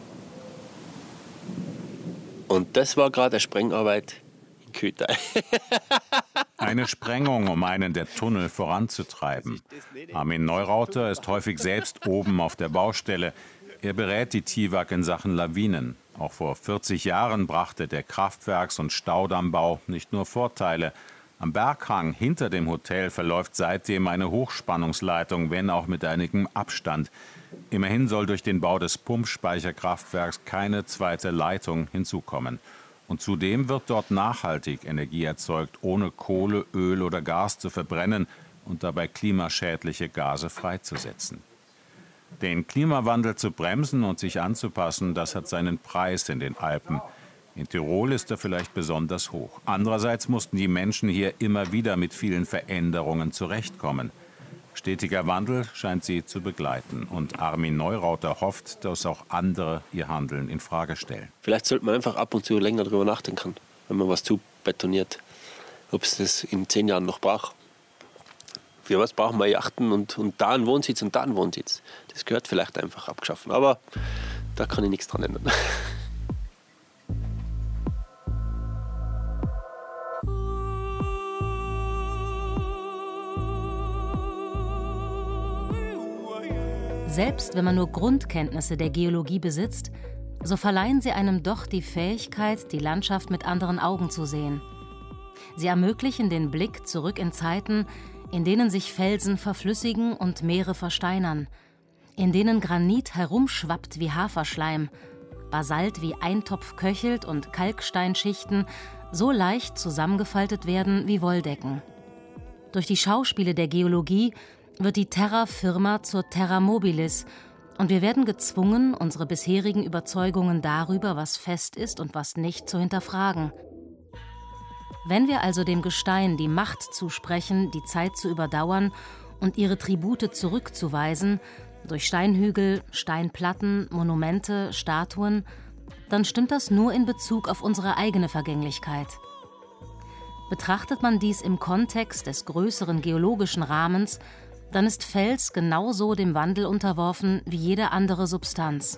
Und das war gerade eine Sprengarbeit in Kütei. Eine Sprengung, um einen der Tunnel voranzutreiben. Armin Neurauter ist häufig selbst oben auf der Baustelle. Er berät die Tiwag in Sachen Lawinen. Auch vor vierzig Jahren brachte der Kraftwerks- und Staudammbau nicht nur Vorteile. Am Berghang hinter dem Hotel verläuft seitdem eine Hochspannungsleitung, wenn auch mit einigem Abstand. Immerhin soll durch den Bau des Pumpspeicherkraftwerks keine zweite Leitung hinzukommen. Und zudem wird dort nachhaltig Energie erzeugt, ohne Kohle, Öl oder Gas zu verbrennen und dabei klimaschädliche Gase freizusetzen. Den Klimawandel zu bremsen und sich anzupassen, das hat seinen Preis in den Alpen. In Tirol ist er vielleicht besonders hoch. Andererseits mussten die Menschen hier immer wieder mit vielen Veränderungen zurechtkommen. Stetiger Wandel scheint sie zu begleiten. Und Armin Neurauter hofft, dass auch andere ihr Handeln in Frage stellen. Vielleicht sollte man einfach ab und zu länger darüber nachdenken, wenn man was zu betoniert. Ob es das in zehn Jahren noch braucht. Für was brauchen wir Yachten und, und da einen Wohnsitz und da einen Wohnsitz? Das gehört vielleicht einfach abgeschaffen. Aber da kann ich nichts dran ändern. Selbst wenn man nur Grundkenntnisse der Geologie besitzt, so verleihen sie einem doch die Fähigkeit, die Landschaft mit anderen Augen zu sehen. Sie ermöglichen den Blick zurück in Zeiten, in denen sich Felsen verflüssigen und Meere versteinern, in denen Granit herumschwappt wie Haferschleim, Basalt wie Eintopf köchelt und Kalksteinschichten so leicht zusammengefaltet werden wie Wolldecken. Durch die Schauspiele der Geologie wird die Terra Firma zur Terra Mobilis und wir werden gezwungen, unsere bisherigen Überzeugungen darüber, was fest ist und was nicht, zu hinterfragen. Wenn wir also dem Gestein die Macht zusprechen, die Zeit zu überdauern und ihre Tribute zurückzuweisen, durch Steinhügel, Steinplatten, Monumente, Statuen, dann stimmt das nur in Bezug auf unsere eigene Vergänglichkeit. Betrachtet man dies im Kontext des größeren geologischen Rahmens, dann ist Fels genauso dem Wandel unterworfen wie jede andere Substanz.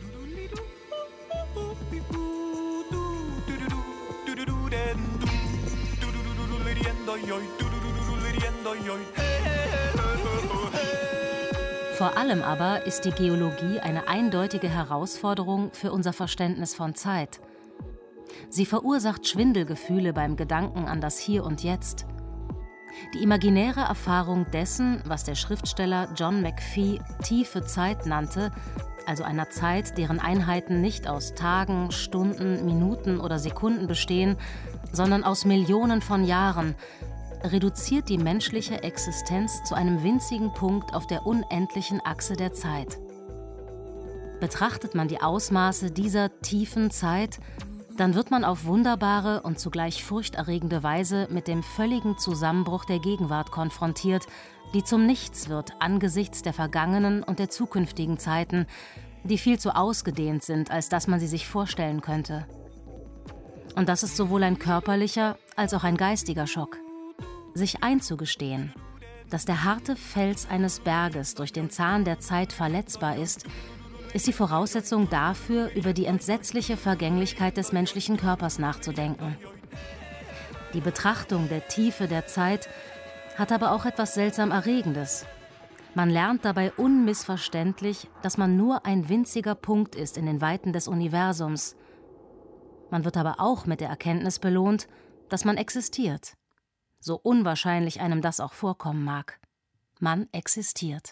Vor allem aber ist die Geologie eine eindeutige Herausforderung für unser Verständnis von Zeit. Sie verursacht Schwindelgefühle beim Gedanken an das Hier und Jetzt. Die imaginäre Erfahrung dessen, was der Schriftsteller John McPhee tiefe Zeit nannte, also einer Zeit, deren Einheiten nicht aus Tagen, Stunden, Minuten oder Sekunden bestehen, sondern aus Millionen von Jahren, reduziert die menschliche Existenz zu einem winzigen Punkt auf der unendlichen Achse der Zeit. Betrachtet man die Ausmaße dieser tiefen Zeit, dann wird man auf wunderbare und zugleich furchterregende Weise mit dem völligen Zusammenbruch der Gegenwart konfrontiert, die zum Nichts wird angesichts der vergangenen und der zukünftigen Zeiten, die viel zu ausgedehnt sind, als dass man sie sich vorstellen könnte. Und das ist sowohl ein körperlicher als auch ein geistiger Schock. Sich einzugestehen, dass der harte Fels eines Berges durch den Zahn der Zeit verletzbar ist, ist die Voraussetzung dafür, über die entsetzliche Vergänglichkeit des menschlichen Körpers nachzudenken. Die Betrachtung der Tiefe der Zeit hat aber auch etwas seltsam Erregendes. Man lernt dabei unmissverständlich, dass man nur ein winziger Punkt ist in den Weiten des Universums. Man wird aber auch mit der Erkenntnis belohnt, dass man existiert. So unwahrscheinlich einem das auch vorkommen mag. Man existiert.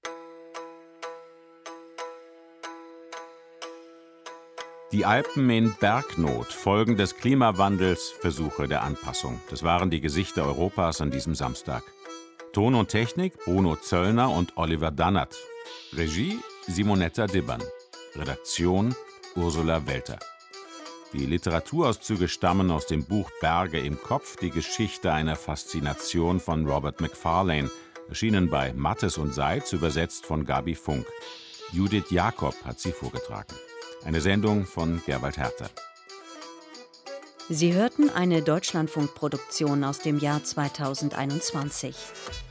Die Alpen in Bergnot, Folgen des Klimawandels, Versuche der Anpassung. Das waren die Gesichter Europas an diesem Samstag. Ton und Technik Bruno Zöllner und Oliver Dannert. Regie Simonetta Dibbern. Redaktion Ursula Welter. Die Literaturauszüge stammen aus dem Buch Berge im Kopf, die Geschichte einer Faszination von Robert Macfarlane, erschienen bei Mattes und Seitz, übersetzt von Gabi Funk. Judith Jakob hat sie vorgetragen. Eine Sendung von Gerwald Herter. Sie hörten eine Deutschlandfunk-Produktion aus dem Jahr zweitausendeinundzwanzig.